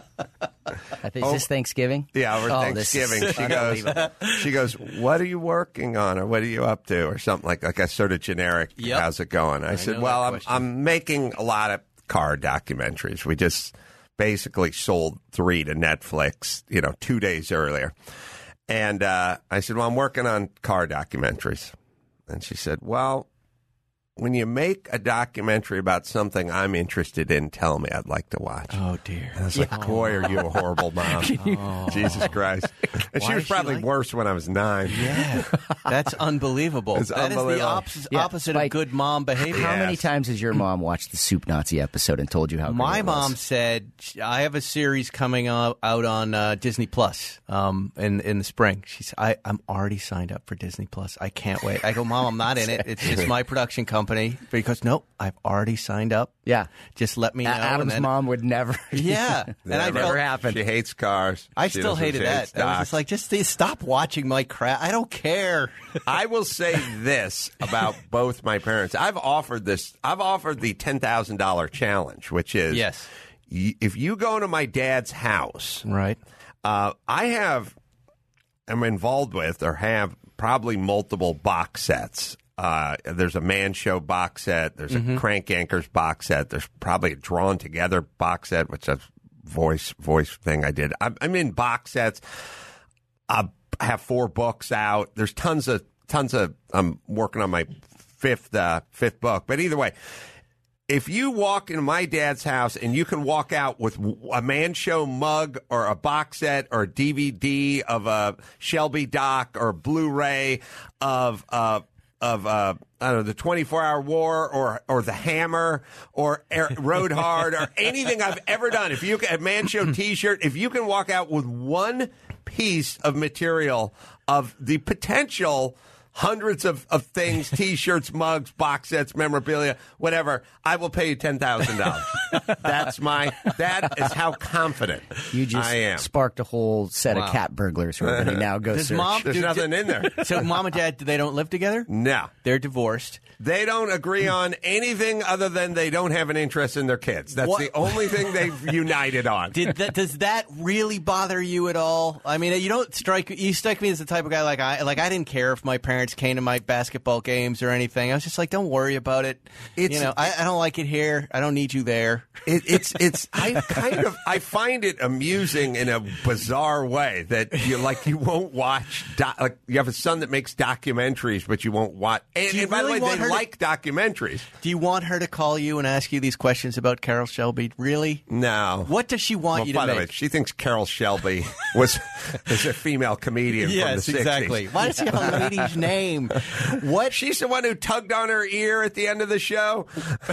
Speaker 19: I think, is this Thanksgiving?
Speaker 18: Yeah, over
Speaker 19: oh,
Speaker 18: Thanksgiving. She goes, she goes, what are you working on, or what are you up to, or something like like a sort of generic.
Speaker 2: Yep.
Speaker 18: How's it going? I, I said, well, I'm I'm making a lot of car documentaries. We just basically sold three to Netflix, you know, two days earlier. And uh, I said, well, I'm working on car documentaries. And she said, well, when you make a documentary about something I'm interested in, tell me. I'd like to watch.
Speaker 2: Oh, dear.
Speaker 18: And I was like, boy, are you a horrible mom.
Speaker 2: Oh.
Speaker 18: Jesus Christ. And
Speaker 2: Why
Speaker 18: she was probably
Speaker 2: she like...
Speaker 18: worse when I was nine.
Speaker 2: Yeah. That's unbelievable.
Speaker 18: It's
Speaker 2: that
Speaker 18: unbelievable.
Speaker 2: is the opposite,
Speaker 19: yeah.
Speaker 2: opposite
Speaker 19: like,
Speaker 2: of good mom behavior.
Speaker 19: How
Speaker 18: yes.
Speaker 19: many times has your mom watched the Soup Nazi episode and told you how
Speaker 2: My
Speaker 19: great it was?
Speaker 2: mom said, I have a series coming out, out on uh, Disney Plus um, in, in the spring. She said, I, I'm already signed up for Disney Plus. I can't wait. I go, Mom, I'm not in it. It's just my production company. Because nope, I've already signed up.
Speaker 19: Yeah.
Speaker 2: Just let me know.
Speaker 19: Adam's
Speaker 2: then,
Speaker 19: mom would never.
Speaker 2: Yeah. and I
Speaker 19: never
Speaker 2: felt,
Speaker 19: happened.
Speaker 18: She hates cars.
Speaker 2: I
Speaker 18: she
Speaker 2: still hated that. I was just like, just stop watching my crap. I don't care.
Speaker 18: I will say this about both my parents. I've offered this. I've offered the ten thousand dollars challenge, which is
Speaker 2: yes.
Speaker 18: y- if you go to my dad's house,
Speaker 2: right?
Speaker 18: Uh, I have, am involved with or have probably multiple box sets. Uh, there's a Man Show box set. There's
Speaker 2: Mm-hmm.
Speaker 18: a Crank Anchors box set. There's probably a Drawn Together box set, which is a voice voice thing I did. I'm, I'm in box sets. I have four books out. There's tons of tons of. I'm working on my fifth uh, fifth book. But either way, if you walk into my dad's house and you can walk out with a Man Show mug or a box set or a D V D of a Shelby doc or a Blu-ray of uh, of uh, I don't know, the twenty-four hour war or or the Hammer or Air, Road Hard or anything I've ever done, if you can, a Man Show T-shirt, if you can walk out with one piece of material of the potential hundreds of, of things, T-shirts, mugs, box sets, memorabilia, whatever, I will pay you ten thousand dollars. That's my, that is how confident
Speaker 19: you just
Speaker 18: I am.
Speaker 19: Sparked a whole set
Speaker 2: Wow.
Speaker 19: of cat burglars who are going to now go
Speaker 2: Does
Speaker 19: search.
Speaker 2: mom,
Speaker 18: There's
Speaker 2: do,
Speaker 18: nothing in there.
Speaker 2: So mom and dad, they don't live together?
Speaker 18: No.
Speaker 2: They're divorced.
Speaker 18: They don't agree on anything other than they don't have an interest in their kids. That's
Speaker 2: What?
Speaker 18: the only thing they've united on.
Speaker 2: Did that, does that really bother you at all? I mean, you don't strike you strike me as the type of guy like I like I didn't care if my parents came to my basketball games or anything. I was just like, don't worry about it.
Speaker 18: It's,
Speaker 2: you know, I, I don't like it here. I don't need you there.
Speaker 18: It, it's it's I kind of I find it amusing in a bizarre way that you like you won't watch do, like you have a son that makes documentaries but you won't watch. And, and by
Speaker 2: really
Speaker 18: the way,
Speaker 2: want
Speaker 18: they
Speaker 2: her to-
Speaker 18: like documentaries.
Speaker 2: Do you want her to call you and ask you these questions about Carol Shelby? Really?
Speaker 18: No.
Speaker 2: What does she want
Speaker 18: Well,
Speaker 2: you to
Speaker 18: by
Speaker 2: make?
Speaker 18: the way, she thinks Carol Shelby was is a female comedian
Speaker 2: yes,
Speaker 18: from the sixties.
Speaker 2: exactly. Why does she have a lady's name? name. What?
Speaker 18: She's the one who tugged on her ear at the end of the show.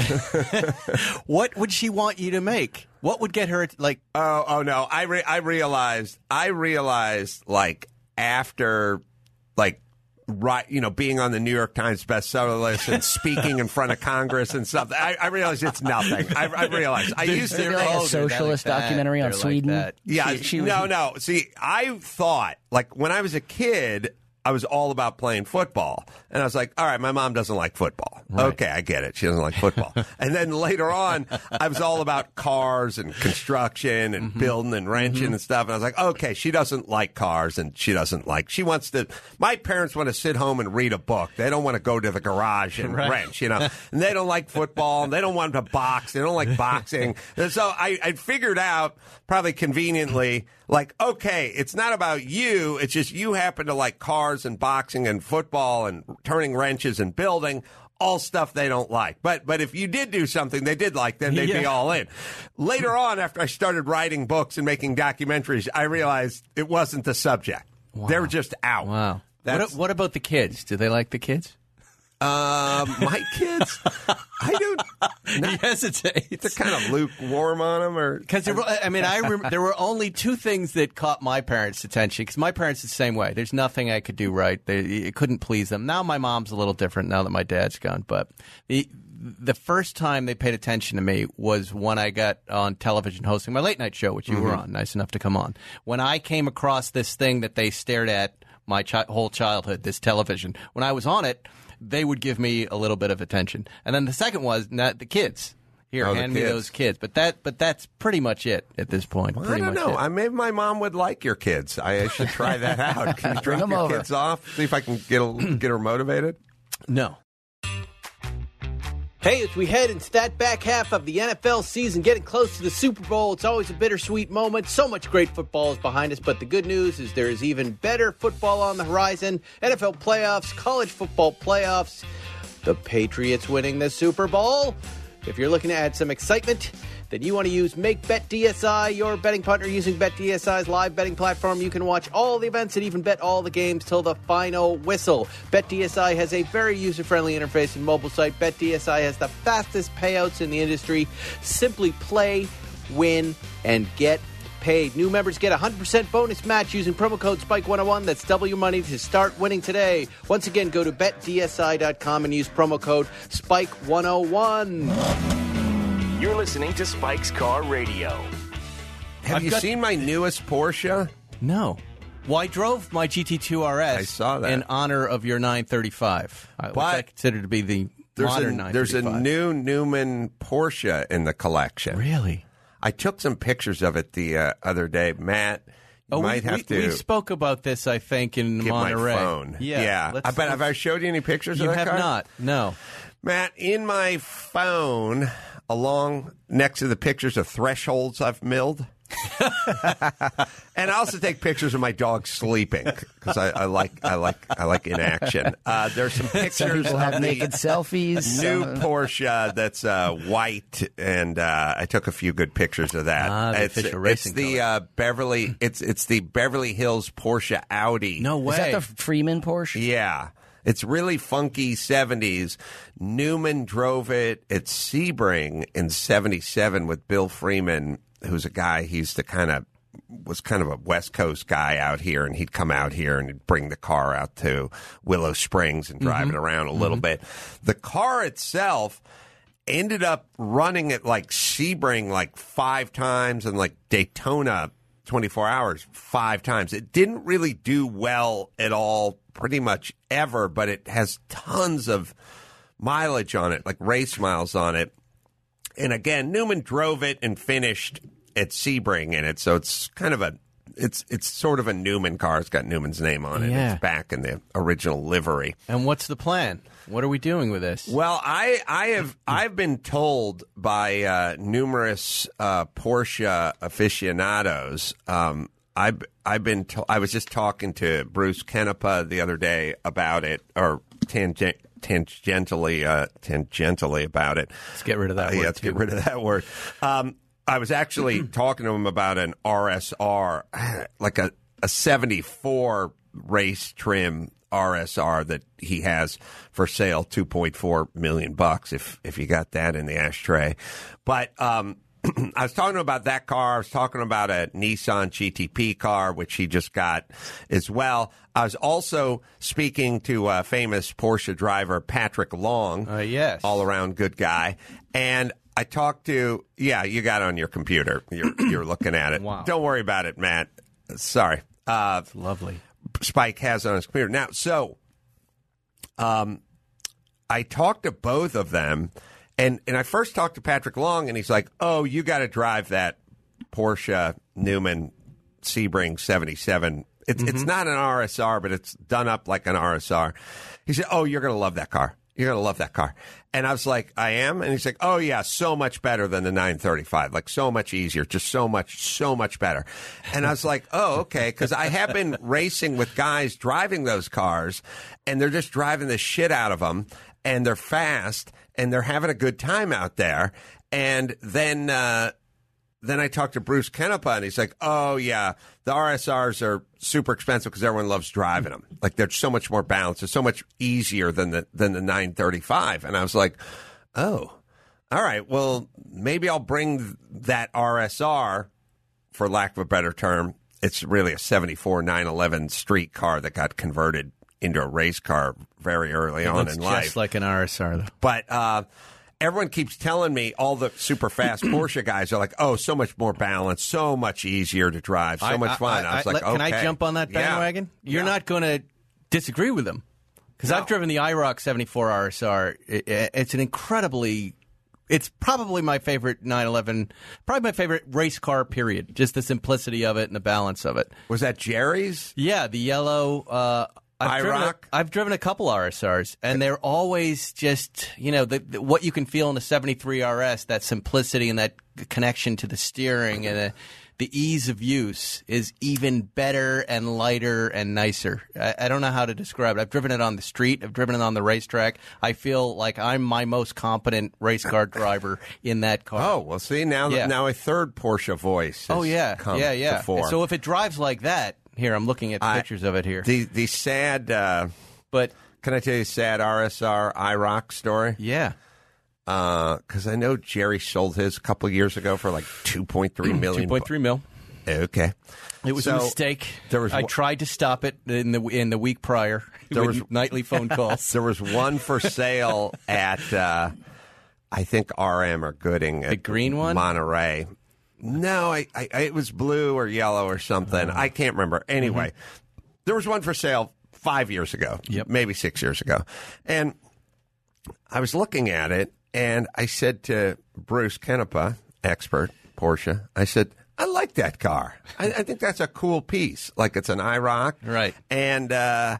Speaker 2: What would she want you to make? What would get her like?
Speaker 18: Oh, oh no! I re- I realized I realized like after like. Right, you know, being on the New York Times bestseller list and speaking in front of Congress and stuff. I, I realized it's nothing. I, I realized I used to
Speaker 19: like a socialist
Speaker 2: like
Speaker 19: documentary on
Speaker 2: They're
Speaker 19: Sweden.
Speaker 2: Like
Speaker 18: yeah,
Speaker 19: she, she
Speaker 18: no,
Speaker 19: was,
Speaker 18: no. See, I thought like when I was a kid, I was all about playing football, and I was like, all right, my mom doesn't like football.
Speaker 2: Right.
Speaker 18: Okay, I get it. She doesn't like football. And then later on, I was all about cars and construction and mm-hmm. building and wrenching mm-hmm. and stuff. And I was like, okay, she doesn't like cars, and she doesn't like. She wants to. My parents want to sit home and read a book. They don't want to go to the garage and
Speaker 2: right.
Speaker 18: wrench. You know, and they don't like football. And they don't want to box. They don't like boxing. And so I, I figured out probably conveniently. Like, okay, it's not about you. It's just you happen to like cars and boxing and football and turning wrenches and building, all stuff they don't like. But but if you did do something they did like, then they'd yeah. be all in. Later on, after I started writing books and making documentaries, I realized it wasn't the subject.
Speaker 2: Wow.
Speaker 18: They were just out.
Speaker 2: Wow. What, what about the kids? Do they like the kids?
Speaker 18: Um, my kids, I don't.
Speaker 2: He hesitates.
Speaker 18: They're kind of lukewarm on them, or
Speaker 2: because I mean, I rem- there were only two things that caught my parents' attention. Because my parents are the same way. There's nothing I could do right. They it couldn't please them. Now my mom's a little different now that my dad's gone. But the the first time they paid attention to me was when I got on television hosting my late night show, which you mm-hmm. were on, nice enough to come on. When I came across this thing that they stared at my chi- whole childhood, this television. When I was on it, they would give me a little bit of attention. And then the second was not the kids. Here,
Speaker 18: oh,
Speaker 2: hand
Speaker 18: kids.
Speaker 2: me those kids. But that, but that's pretty much it at this point.
Speaker 18: Well,
Speaker 2: pretty
Speaker 18: I don't
Speaker 2: much
Speaker 18: know.
Speaker 2: it.
Speaker 18: I, maybe my mom would like your kids. I, I should try that out. Can you drop your
Speaker 19: over.
Speaker 18: kids off? See if I can get a, get her motivated.
Speaker 2: No.
Speaker 20: Hey, as we head into that back half of the N F L season, getting close to the Super Bowl, it's always a bittersweet moment. So much great football is behind us, but the good news is there is even better football on the horizon. N F L playoffs, college football playoffs, the Patriots winning the Super Bowl. If you're looking to add some excitement, then you want to use MakeBetDSI, your betting partner using BetDSI's live betting platform. You can watch all the events and even bet all the games till the final whistle. BetDSI has a very user-friendly interface and mobile site. BetDSI has the fastest payouts in the industry. Simply play, win, and get paid. New members get a one hundred percent bonus match using promo code Spike one oh one. That's double your money to start winning today. Once again, go to Bet D S I dot com and use promo code Spike one oh one.
Speaker 3: You're listening to Spike's Car Radio.
Speaker 18: Have
Speaker 2: I've
Speaker 18: you
Speaker 2: got-
Speaker 18: seen my newest Porsche?
Speaker 2: No. Well, I drove my G T two R S
Speaker 18: I saw that.
Speaker 2: in honor of your nine thirty-five, which
Speaker 18: But
Speaker 2: I consider to be the
Speaker 18: There's
Speaker 2: modern
Speaker 18: a, there's a
Speaker 2: nine thirty-five.
Speaker 18: new Newman Porsche in the collection.
Speaker 2: Really?
Speaker 18: I took some pictures of it the uh, other day. Matt, you
Speaker 2: Oh,
Speaker 18: might
Speaker 2: we,
Speaker 18: have
Speaker 2: we,
Speaker 18: to
Speaker 2: we spoke about this, I think, in
Speaker 18: get
Speaker 2: Monterey.
Speaker 18: my phone.
Speaker 2: Yeah.
Speaker 18: yeah.
Speaker 2: let's-
Speaker 18: I bet. Have I showed you any pictures
Speaker 2: You
Speaker 18: of that
Speaker 2: have
Speaker 18: car?
Speaker 2: not. No.
Speaker 18: Matt, in my phone, along next to the pictures of thresholds I've milled. And I also take pictures of my dog sleeping because I, I like I like I like inaction. Uh, there's some pictures
Speaker 19: Some people
Speaker 18: of
Speaker 19: have
Speaker 18: the
Speaker 19: naked selfies.
Speaker 18: new
Speaker 19: Some-
Speaker 18: Porsche that's uh, white, and uh, I took a few good pictures of that.
Speaker 2: Ah, the
Speaker 18: it's
Speaker 2: official
Speaker 18: it's
Speaker 2: racing
Speaker 18: the uh, Beverly it's it's the Beverly Hills Porsche Audi.
Speaker 2: No way.
Speaker 19: Is that the Freeman Porsche?
Speaker 18: Yeah. It's really funky seventies. Newman drove it at Sebring in seventy-seven with Bill Freeman, who's a guy, he's the kind of, was kind of a West Coast guy out here, and he'd come out here and he'd bring the car out to Willow Springs and drive
Speaker 2: Mm-hmm.
Speaker 18: it around a little bit. The car itself ended up running at like Sebring like five times and like Daytona twenty-four hours five times. It didn't really do well at all pretty much ever, but it has tons of mileage on it, like race miles on it. And again, Newman drove it and finished at Sebring in it, so it's kind of a it's it's sort of a Newman car. It's got Newman's name on it.
Speaker 2: Yeah.
Speaker 18: It's back in the original livery.
Speaker 2: And what's the plan? What are we doing with this?
Speaker 18: Well, I I have I've been told by uh, numerous uh, Porsche aficionados. Um, I've I've been to, I was just talking to Bruce Canepa the other day about it, or tangent. Tangentially, uh, tangentially about it.
Speaker 2: Let's get rid of that
Speaker 18: Uh,
Speaker 2: word.
Speaker 18: yeah, let's
Speaker 2: too.
Speaker 18: get rid of that word. Um, I was actually talking to him about an R S R, like a, a seventy-four race trim R S R that he has for sale, two point four million bucks if if you got that in the ashtray. But um, I was talking about that car. I was talking about a Nissan G T P car, which he just got as well. I was also speaking to uh, famous Porsche driver Patrick Long.
Speaker 2: Uh, yes.
Speaker 18: All around good guy. And I talked to, yeah, you got it on your computer. You're, you're looking at it.
Speaker 2: Wow.
Speaker 18: Don't worry about it, Matt. Sorry. Uh,
Speaker 2: lovely.
Speaker 18: Spike has it on his computer. Now, so um, I talked to both of them. And and I first talked to Patrick Long, and he's like, oh, you got to drive that Porsche Newman Sebring seventy-seven. It's, mm-hmm. it's not an R S R, but it's done up like an R S R. He said, oh, you're going to love that car. You're going to love that car. And I was like, I am? And he's like, oh, yeah, so much better than the nine thirty-five. Like, so much easier. Just so much, so much better. And I was like, oh, okay. Because I have been racing with guys driving those cars, and they're just driving the shit out of them, and they're fast, and they're having a good time out there. And then uh, then I talked to Bruce Canepa, and he's like, oh, yeah, the R S Rs are super expensive because everyone loves driving them. Like, they're so much more balanced. They're so much easier than the than the nine thirty-five. And I was like, oh, all right, well, maybe I'll bring that R S R, for lack of a better term. It's really a seventy-four nine eleven street car that got converted into a race car very early
Speaker 2: it
Speaker 18: on
Speaker 2: looks
Speaker 18: in
Speaker 2: just
Speaker 18: life.
Speaker 2: Just like an R S R, though.
Speaker 18: But uh, everyone keeps telling me, all the super fast Porsche guys are like, oh, so much more balanced, so much easier to drive, so
Speaker 2: I,
Speaker 18: much fun. I,
Speaker 2: I,
Speaker 18: was
Speaker 2: I,
Speaker 18: like,
Speaker 2: can
Speaker 18: okay.
Speaker 2: I jump on that bandwagon?
Speaker 18: Yeah.
Speaker 2: You're
Speaker 18: yeah.
Speaker 2: not going to disagree with them. Because
Speaker 18: No.
Speaker 2: I've driven the I ROC seventy-four R S R. It, it's an incredibly... It's probably my favorite nine eleven, probably my favorite race car, period. Just the simplicity of it and the balance of it.
Speaker 18: Was that Jerry's?
Speaker 2: Yeah, the yellow... Uh, I've driven, a, I've driven a couple R S Rs, and they're always just, you know, the, the, what you can feel in a seventy-three R S, that simplicity and that connection to the steering and the, the ease of use is even better and lighter and nicer. I, I don't know how to describe it. I've driven it on the street. I've driven it on the racetrack. I feel like I'm my most competent race car driver in that car.
Speaker 18: Oh, well, see, now
Speaker 2: Yeah.
Speaker 18: now a third Porsche voice has
Speaker 2: Oh, yeah.
Speaker 18: come
Speaker 2: Yeah,
Speaker 18: to
Speaker 2: yeah.
Speaker 18: fore.
Speaker 2: So if it drives like that, here, I'm looking at
Speaker 18: I-
Speaker 2: pictures of it here.
Speaker 18: The the sad, uh,
Speaker 2: but
Speaker 18: can I tell you a sad R S R I ROC story?
Speaker 2: Yeah.
Speaker 18: Because I know Jerry sold his a couple of years ago for like two point three million.
Speaker 2: two point three mil.
Speaker 18: Okay.
Speaker 2: It was
Speaker 18: So,
Speaker 2: a mistake.
Speaker 18: There was
Speaker 2: I
Speaker 18: one-
Speaker 2: tried to stop it in the in the week prior.
Speaker 18: There
Speaker 2: with
Speaker 18: was-
Speaker 2: nightly phone calls.
Speaker 18: There was one for sale at, uh, I think, R M or Gooding.
Speaker 2: The green one?
Speaker 18: Monterey. No, I, I, it was blue or yellow or something.
Speaker 2: Oh.
Speaker 18: I can't remember. Anyway,
Speaker 2: Mm-hmm.
Speaker 18: there was one for sale five years ago,
Speaker 2: Yep.
Speaker 18: maybe six years ago. And I was looking at it, and I said to Bruce Canepa, expert, Porsche, I said, I like that car. I, I think that's a cool piece. Like, it's an I ROC.
Speaker 2: Right.
Speaker 18: And uh,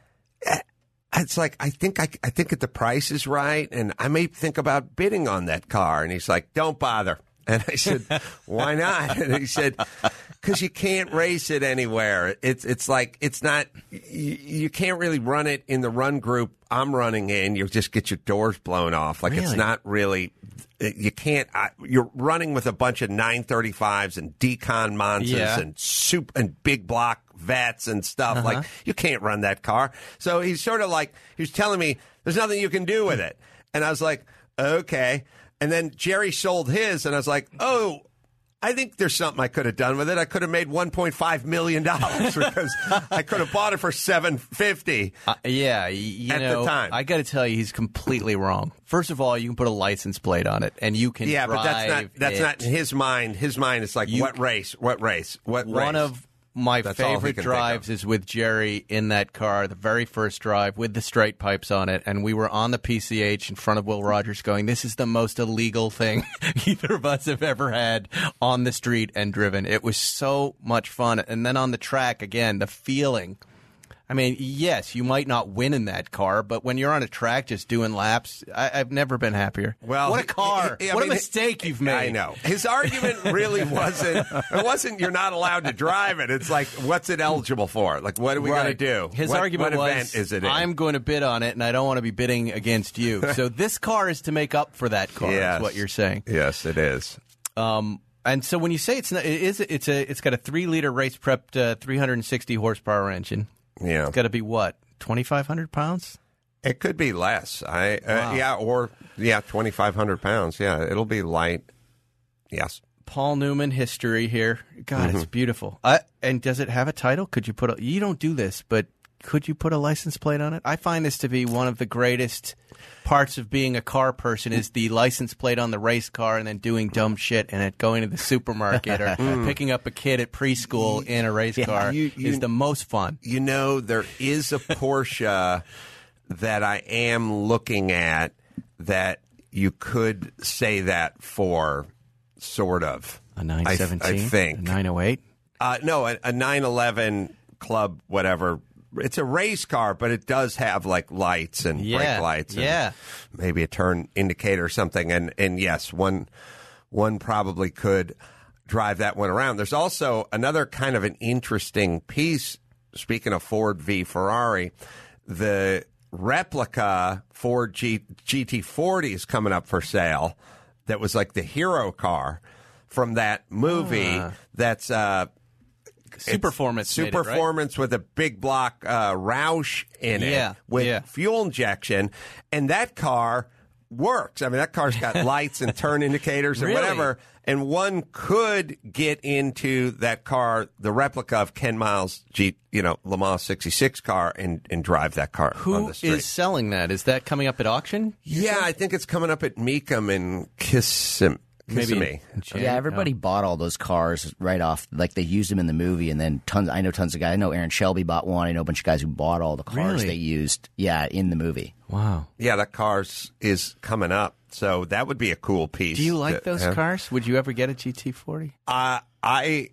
Speaker 18: it's like, I think I, I think the price is right, and I may think about bidding on that car. And he's like, don't bother. And I said, why not? And he said, because you can't race it anywhere. It's it's like, it's not, you, you can't really run it in the run group I'm running in. You'll just get your doors blown off. Like, it's
Speaker 2: Really?
Speaker 18: not really, you can't, I, you're running with a bunch of nine thirty-fives and decon Monzas
Speaker 2: Yeah.
Speaker 18: and soup and big block vets and stuff.
Speaker 2: Uh-huh.
Speaker 18: Like, you can't run that car. So he's sort of like, he was telling me, there's nothing you can do with it. And I was like, okay. And then Jerry sold his, and I was like, oh, I think there's something I could have done with it. I could have made one point five million dollars because I could have bought it for seven fifty.
Speaker 2: Uh, yeah, y- you
Speaker 18: At the
Speaker 2: know,
Speaker 18: time.
Speaker 2: I got to tell you, he's completely wrong. First of all, you can put a license plate on it, and you can
Speaker 18: Yeah,
Speaker 2: drive
Speaker 18: but that's not that's
Speaker 2: it.
Speaker 18: not in his mind. His mind is like,
Speaker 2: You-
Speaker 18: what race? What race? What race?
Speaker 2: One of my
Speaker 18: That's all he
Speaker 2: favorite
Speaker 18: can think
Speaker 2: drives
Speaker 18: of.
Speaker 2: is with Jerry in that car, the very first drive with the straight pipes on it, and we were on the P C H in front of Will Rogers going, this is the most illegal thing either of us have ever had on the street and driven. It was so much fun. And then on the track, again, the feeling. I mean, yes, you might not win in that car, but when you're on a track just doing laps, I, I've never been happier.
Speaker 18: Well,
Speaker 2: what a car!
Speaker 18: I- I
Speaker 2: what
Speaker 18: mean,
Speaker 2: a mistake you've made.
Speaker 18: I know. His argument really wasn't. It wasn't. You're not allowed to drive it. It's like, what's it eligible for? Like, what are we going to
Speaker 2: Right.
Speaker 18: do?
Speaker 2: His
Speaker 18: what,
Speaker 2: argument
Speaker 18: what
Speaker 2: was,
Speaker 18: event is it in?
Speaker 2: I'm going to bid on it, and I don't want to be bidding against you. So this car is to make up for that car.
Speaker 18: Yes.
Speaker 2: Is what you're saying.
Speaker 18: Yes, it is.
Speaker 2: Um, and so when you say it's not, it is it's a it's got a three liter race prepped uh, three hundred sixty horsepower engine.
Speaker 18: Yeah.
Speaker 2: It's got to be what twenty-five hundred pounds?
Speaker 18: It could be less. I uh,
Speaker 2: Wow.
Speaker 18: yeah, or yeah, twenty-five hundred pounds. Yeah, it'll be light. Yes.
Speaker 2: Paul Newman history here. God,
Speaker 18: Mm-hmm.
Speaker 2: it's beautiful. Uh, and does it have a title? Could you put a, you don't do this, but could you put a license plate on it? I find this to be one of the greatest parts of being a car person is the license plate on the race car and then doing dumb shit and it going to the supermarket or picking up a kid at preschool in a race car
Speaker 18: you- you-
Speaker 2: is the most fun.
Speaker 18: You know, there is a Porsche that I am looking at that you could say that for, sort of.
Speaker 2: A nine
Speaker 18: I,
Speaker 2: seventeen?
Speaker 18: I think.
Speaker 2: A nine oh eight?
Speaker 18: Uh, no, a, a nine eleven Club, whatever. It's a race car, but it does have like lights and
Speaker 2: Yeah,
Speaker 18: brake lights. And
Speaker 2: yeah.
Speaker 18: maybe a turn indicator or something. And and yes, one one probably could drive that one around. There's also another kind of an interesting piece. Speaking of Ford v Ferrari, the replica Ford G, G T forty is coming up for sale. That was like the hero car from that movie.
Speaker 2: Ah.
Speaker 18: That's uh,
Speaker 2: Superformance made it, right?
Speaker 18: Superformance with a big block uh, Roush in
Speaker 2: Yeah,
Speaker 18: it with
Speaker 2: yeah.
Speaker 18: fuel injection, and that car works. I mean, that car's got lights and turn indicators and
Speaker 2: Really?
Speaker 18: whatever. And one could get into that car, the replica of Ken Miles' G, you know, Le Mans sixty-six car, and, and drive that car on
Speaker 2: Who
Speaker 18: the street.
Speaker 2: is selling that? Is that coming up at auction?
Speaker 18: Yeah, I think it's coming up at Mecum and Kissimmee.
Speaker 2: Maybe.
Speaker 19: Yeah, everybody bought all those cars right off. Like they used them in the movie, and then tons. I know tons of guys. I know Aaron Shelby bought one. I know a bunch of guys who bought all the cars
Speaker 18: Really?
Speaker 19: they used. Yeah, in the movie.
Speaker 2: Wow.
Speaker 18: Yeah, that car's is coming up, so that would be a cool piece.
Speaker 2: Do you like
Speaker 18: to
Speaker 2: those
Speaker 18: have.
Speaker 2: cars? Would you ever get a G T forty?
Speaker 18: Uh, I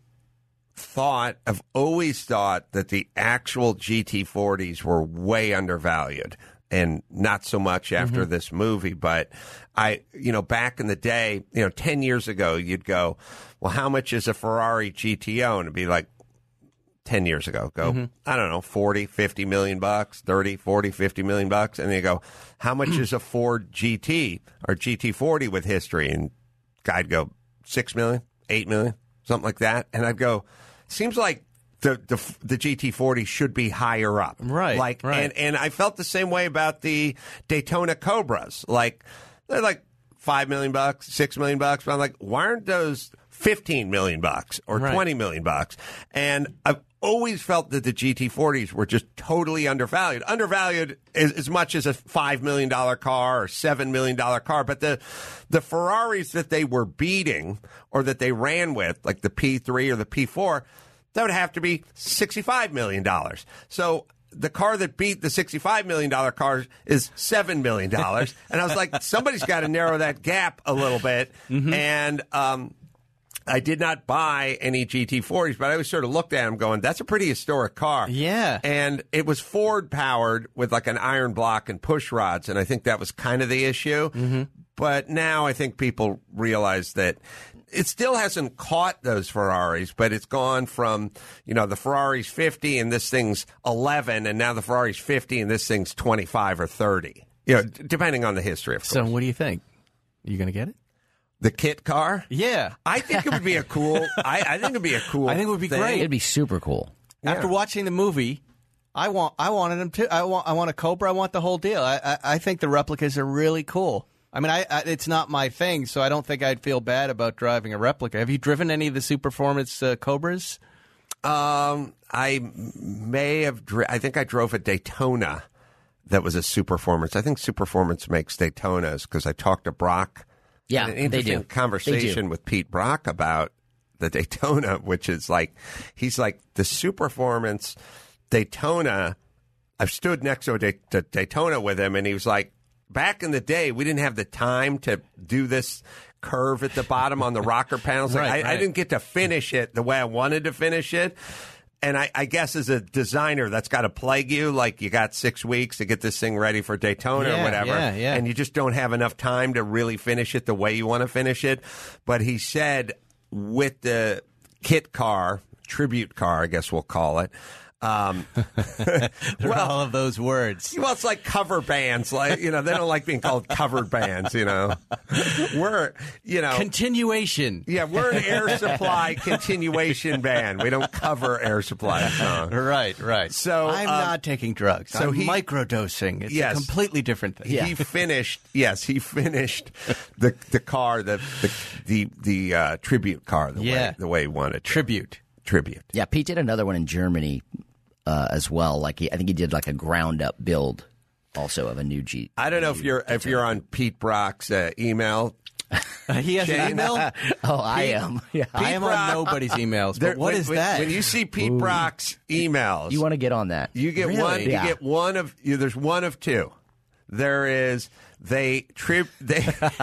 Speaker 18: thought, I've always thought that the actual G T forties were way undervalued, and not so much after
Speaker 2: Mm-hmm.
Speaker 18: this movie. But I, you know, back in the day, you know, ten years ago, you'd go, well, how much is a Ferrari G T O? And it'd be like, ten years ago, go,
Speaker 2: Mm-hmm.
Speaker 18: I don't know, forty, fifty million bucks, thirty, forty, fifty million bucks. And then you go, how much is a Ford G T or G T forty with history? And guy'd go, six million, eight million, something like that. And I'd go, seems like the, the, the G T forty should be higher up.
Speaker 2: Right,
Speaker 18: Like,
Speaker 2: right.
Speaker 18: and, and I felt the same way about the Daytona Cobras. Like, they're like five million bucks, six million bucks. But I'm like, why aren't those fifteen million bucks or
Speaker 2: Right.
Speaker 18: twenty million bucks? And I've always felt that the G T forties were just totally undervalued. Undervalued as, as much as a five million dollars car or seven million dollars car. But the, the Ferraris that they were beating or that they ran with, like the P three or the P four, that would have to be sixty-five million dollars. So the car that beat the sixty-five million dollars cars is seven million dollars. And I was like, somebody's got to narrow that gap a little bit.
Speaker 2: Mm-hmm.
Speaker 18: And um, I did not buy any G T forties, but I always sort of looked at them going, that's a pretty historic car.
Speaker 2: Yeah.
Speaker 18: And it was Ford powered with like an iron block and push rods. And I think that was kind of the issue.
Speaker 2: Mm-hmm.
Speaker 18: But now I think people realize that it still hasn't caught those Ferraris, but it's gone from, you know, the Ferrari's fifty and this thing's eleven, and now the Ferrari's fifty and this thing's twenty-five or thirty. You know, d- depending on the history, of course.
Speaker 2: So what do you think? You going to get it?
Speaker 18: The kit car?
Speaker 2: Yeah.
Speaker 18: I think it would be a cool, I, I think it would be a cool
Speaker 2: I think it would be
Speaker 18: thing.
Speaker 2: great.
Speaker 19: It'd be super cool.
Speaker 2: After watching the movie, I want I wanted them to. I want I want a Cobra. I want the whole deal. I I, I think the replicas are really cool. I mean, I, I it's not my thing, so I don't think I'd feel bad about driving a replica. Have you driven any of the Superformance uh, Cobras?
Speaker 18: Um, I may have. Dri- I think I drove a Daytona that was a Superformance. I think Superformance makes Daytonas because I talked to Brock.
Speaker 19: Yeah,
Speaker 18: Had an
Speaker 19: they
Speaker 18: interesting
Speaker 19: do.
Speaker 18: conversation
Speaker 19: They do.
Speaker 18: with Pete Brock about the Daytona, which is like he's like the Superformance Daytona. I've stood next to a Day- to Daytona with him, and he was like, back in the day, we didn't have the time to do this curve at the bottom on the rocker panels. Like,
Speaker 2: Right,
Speaker 18: I, I
Speaker 2: right.
Speaker 18: didn't get to finish it the way I wanted to finish it. And I, I guess as a designer, that's got to plague you. Like, you got six weeks to get this thing ready for Daytona
Speaker 2: Yeah,
Speaker 18: or whatever.
Speaker 2: yeah, yeah.
Speaker 18: And you just don't have enough time to really finish it the way you want to finish it. But he said with the kit car, tribute car, I guess we'll call it, Um,
Speaker 2: well, all of those words.
Speaker 18: Well, it's like cover bands. Like, you know, they don't like being called covered bands, you know. We're, you know.
Speaker 2: Continuation.
Speaker 18: Yeah, we're an Air Supply continuation band. We don't cover Air Supply. No.
Speaker 2: Right, right.
Speaker 18: So
Speaker 2: I'm
Speaker 18: um,
Speaker 2: not taking drugs.
Speaker 18: So
Speaker 2: I'm
Speaker 18: he,
Speaker 2: microdosing. It's
Speaker 18: yes,
Speaker 2: a completely different thing.
Speaker 18: He finished, yes, he finished the the car, the the the, the uh, tribute car, the,
Speaker 2: Yeah.
Speaker 18: way, the way he wanted.
Speaker 2: Tribute.
Speaker 18: Tribute.
Speaker 19: Yeah, Pete did another one in Germany uh, as well. Like he, I think he did like a ground up build also of a new Jeep.
Speaker 18: I don't know if you're if you're on Pete Brock's uh, email.
Speaker 2: Uh, he has
Speaker 18: Shane?
Speaker 2: an email?
Speaker 19: Oh, I
Speaker 18: Pete-
Speaker 19: am. Yeah.
Speaker 2: I am
Speaker 18: Brock-
Speaker 2: on nobody's emails. But
Speaker 18: There-
Speaker 2: what
Speaker 18: when,
Speaker 2: is
Speaker 18: when-
Speaker 2: that?
Speaker 18: When you see Pete
Speaker 19: Ooh.
Speaker 18: Brock's emails,
Speaker 19: You want to get on that?
Speaker 18: You get
Speaker 2: Really?
Speaker 18: one. You
Speaker 19: Yeah.
Speaker 18: get one of. You, there's one of two. There is they trip. They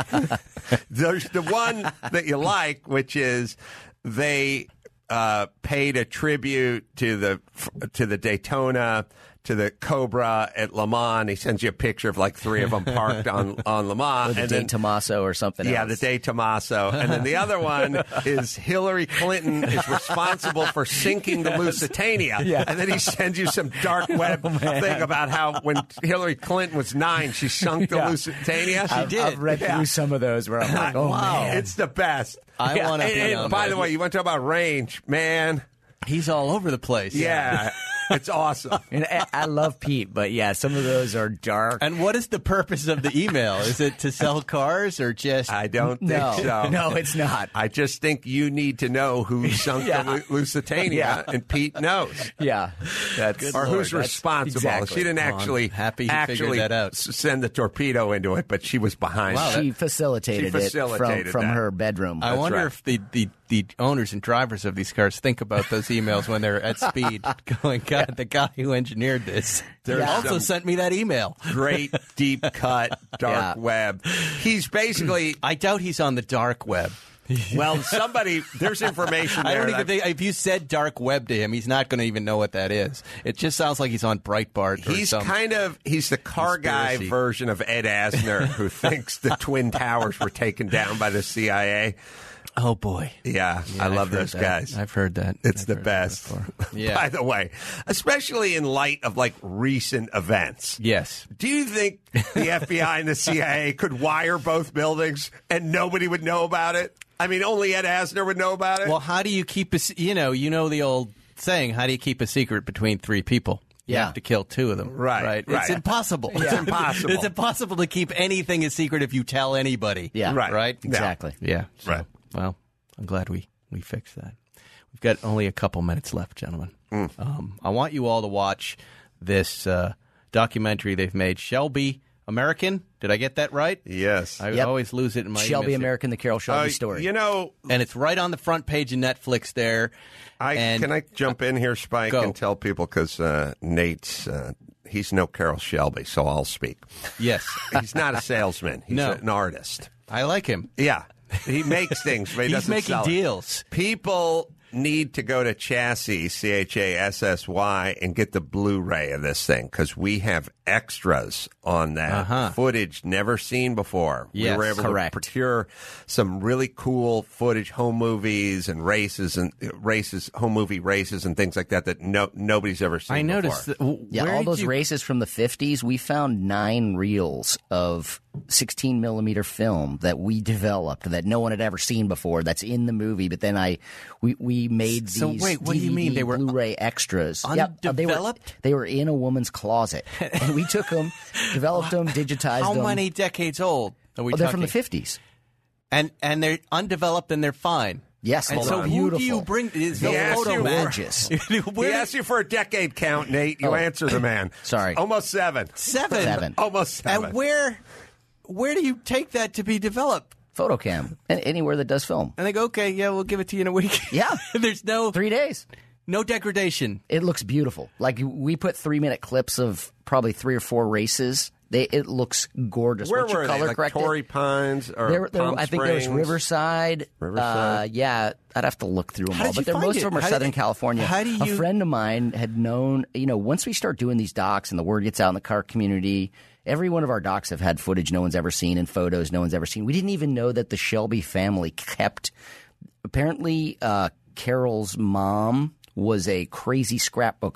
Speaker 18: there's the one that you like, which is they uh, paid a tribute to the to the Daytona, to the Cobra at Le Mans. He sends you a picture of like three of them parked on on Le Mans,
Speaker 19: Or the
Speaker 18: and
Speaker 19: Day
Speaker 18: then
Speaker 19: Tommaso or something
Speaker 18: yeah,
Speaker 19: else.
Speaker 18: the Day Tommaso. And then the other one is Hillary Clinton is responsible for sinking the Lusitania.
Speaker 19: Yeah.
Speaker 18: And then he sends you some dark web thing about how when Hillary Clinton was nine, she sunk the
Speaker 19: Yeah.
Speaker 18: Lusitania.
Speaker 19: I've, I've read
Speaker 18: Yeah.
Speaker 19: through some of those where I'm like, oh,
Speaker 18: wow.
Speaker 19: man.
Speaker 18: It's the best.
Speaker 2: I
Speaker 18: Yeah.
Speaker 2: wanna
Speaker 18: And-
Speaker 2: be
Speaker 18: and
Speaker 2: on
Speaker 18: by
Speaker 2: that.
Speaker 18: the way, you want to talk about range, man.
Speaker 2: He's all over the place.
Speaker 18: Yeah. It's awesome.
Speaker 19: And I, I love Pete, but yeah, some of those are dark.
Speaker 2: And what is the purpose of the email? Is it to sell cars or just?
Speaker 18: I don't think
Speaker 19: No.
Speaker 18: so.
Speaker 19: No, it's not.
Speaker 18: I just think you need to know who sunk
Speaker 19: Yeah.
Speaker 18: the Lu- Lusitania,
Speaker 19: Yeah.
Speaker 18: and Pete knows.
Speaker 19: Yeah, that's
Speaker 18: or
Speaker 19: Lord,
Speaker 18: who's
Speaker 19: that's-
Speaker 18: responsible.
Speaker 19: Exactly.
Speaker 18: She didn't
Speaker 2: Well, I'm
Speaker 18: actually
Speaker 2: happy he figured
Speaker 18: actually
Speaker 2: that out.
Speaker 18: s- send the torpedo into it, but she was behind.
Speaker 2: Wow,
Speaker 18: it.
Speaker 19: She facilitated,
Speaker 18: She facilitated
Speaker 19: it from, from
Speaker 18: that.
Speaker 19: her bedroom.
Speaker 2: I wonder
Speaker 18: right.
Speaker 2: if the, the, the owners and drivers of these cars think about those emails when they're at speed, going, God, the guy who engineered this
Speaker 18: There's
Speaker 2: also
Speaker 18: some-
Speaker 2: sent me that email.
Speaker 18: Great deep cut dark
Speaker 19: Yeah.
Speaker 18: web. He's basically
Speaker 2: I doubt he's on the dark web.
Speaker 18: well, somebody. There's information
Speaker 2: I
Speaker 18: there.
Speaker 2: don't even
Speaker 18: that-
Speaker 2: think if you said dark web to him, he's not going to even know what that is. It just sounds like he's on Breitbart. Or
Speaker 18: He's
Speaker 2: some,
Speaker 18: kind of he's the car guy
Speaker 2: conspiracy.
Speaker 18: version of Ed Asner, who thinks the Twin Towers were taken down by the C I A.
Speaker 2: oh boy,
Speaker 18: Yeah,
Speaker 2: Yeah,
Speaker 18: I
Speaker 2: I've
Speaker 18: love
Speaker 2: heard
Speaker 18: those
Speaker 2: that.
Speaker 18: guys.
Speaker 2: I've heard that.
Speaker 18: It's
Speaker 2: I've
Speaker 18: the
Speaker 2: heard that
Speaker 18: best.
Speaker 2: before. Yeah.
Speaker 18: By the way, especially in light of like recent events.
Speaker 2: Yes.
Speaker 18: Do you think the F B I and the C I A could wire both buildings and nobody would know about it? I mean, only Ed Asner would know about it.
Speaker 2: Well, how do you keep a s- you know you know the old saying? How do you keep a secret between three people? You
Speaker 19: Yeah.
Speaker 2: have to kill two of them.
Speaker 18: Right,
Speaker 2: Right.
Speaker 18: right.
Speaker 2: It's impossible.
Speaker 18: It's impossible.
Speaker 2: It's impossible to keep anything a secret if you tell anybody.
Speaker 19: Yeah.
Speaker 18: Right.
Speaker 2: Right.
Speaker 19: Exactly.
Speaker 2: Yeah. So,
Speaker 18: Right.
Speaker 2: Well, I'm glad we we fixed that. We've got only a couple minutes left, gentlemen.
Speaker 18: Mm.
Speaker 2: Um, I want you all to watch this uh, documentary they've made, Shelby American. Did I get that right?
Speaker 18: yes.
Speaker 2: I
Speaker 19: Yep.
Speaker 2: always lose it in my
Speaker 19: Shelby
Speaker 2: emails.
Speaker 19: American, the Carol Shelby
Speaker 18: Uh,
Speaker 19: story.
Speaker 18: You know,
Speaker 2: And it's right on the front page of Netflix there.
Speaker 18: I
Speaker 2: And-
Speaker 18: can I jump in here, Spike,
Speaker 2: Go.
Speaker 18: and tell people because uh, Nate's uh, he's no Carol Shelby, so I'll speak.
Speaker 2: Yes.
Speaker 18: He's not a salesman. He's
Speaker 2: No.
Speaker 18: an artist.
Speaker 2: I like him.
Speaker 18: Yeah, he makes things, but he
Speaker 2: He's
Speaker 18: doesn't
Speaker 2: making
Speaker 18: sell it.
Speaker 2: deals.
Speaker 18: People need to go to Chassis, C H A S S Y, and get the Blu-ray of this thing because we have extras on that
Speaker 2: Uh-huh.
Speaker 18: footage never seen before.
Speaker 2: Yes,
Speaker 18: we were able
Speaker 19: correct.
Speaker 18: to procure some really cool footage, home movies and races and uh, races, home movie races and things like that that no nobody's ever seen.
Speaker 2: I noticed.
Speaker 18: before.
Speaker 2: That, w-
Speaker 19: Yeah,
Speaker 2: where
Speaker 19: all
Speaker 2: did
Speaker 19: those
Speaker 2: you-
Speaker 19: races from the fifties, we found nine reels of sixteen millimeter film that we developed that no one had ever seen before. That's in the movie, but then I we we made these
Speaker 2: So wait, what do you mean?
Speaker 19: D V D
Speaker 2: They were
Speaker 19: Blu-ray extras? Yep, uh, they were
Speaker 2: undeveloped?
Speaker 19: they were in a woman's closet, and we took them, developed them, digitized
Speaker 2: How
Speaker 19: them.
Speaker 2: many decades old are we
Speaker 19: Oh, they're
Speaker 2: talking?
Speaker 19: from the fifties.
Speaker 2: and and they're undeveloped and they're fine.
Speaker 19: Yes,
Speaker 2: And
Speaker 19: hold
Speaker 2: so
Speaker 19: on.
Speaker 2: who do
Speaker 19: Beautiful.
Speaker 2: you bring? Is
Speaker 18: He
Speaker 2: the
Speaker 18: asked
Speaker 2: photo
Speaker 18: you
Speaker 2: man?
Speaker 19: Gorgeous.
Speaker 18: He
Speaker 2: Where
Speaker 18: asked you for a decade count, Nate. You
Speaker 19: Oh.
Speaker 18: answer the man.
Speaker 19: Sorry.
Speaker 18: Almost seven.
Speaker 2: Seven.
Speaker 19: Seven.
Speaker 18: Almost seven.
Speaker 2: And where where do you take that to be developed?
Speaker 19: Photocam, and anywhere that does film.
Speaker 2: And they go, okay, yeah, we'll give it to you in a week.
Speaker 19: Yeah.
Speaker 2: There's no
Speaker 19: Three days.
Speaker 2: no degradation.
Speaker 19: It looks beautiful. Like we put three minute clips of probably three or four races. They it looks gorgeous.
Speaker 18: Where
Speaker 19: Once you
Speaker 18: were they?
Speaker 19: color
Speaker 18: Like
Speaker 19: correct it-
Speaker 18: Torrey Pines or
Speaker 19: There, there,
Speaker 18: Palm
Speaker 19: I think there was
Speaker 18: Springs?
Speaker 19: Riverside.
Speaker 18: Riverside?
Speaker 19: Uh, yeah, I'd have to look through them
Speaker 2: How
Speaker 19: all.
Speaker 2: did
Speaker 19: But
Speaker 2: you
Speaker 19: they're,
Speaker 2: find
Speaker 19: most
Speaker 2: it?
Speaker 19: of them are
Speaker 2: How did-
Speaker 19: Southern California.
Speaker 2: how do you-
Speaker 19: A friend of mine had known, you know, once we start doing these docs and the word gets out in the car community, every one of our docs have had footage no one's ever seen and photos no one's ever seen. We didn't even know that the Shelby family kept. Apparently, uh, Carol's mom was a crazy scrapbooker.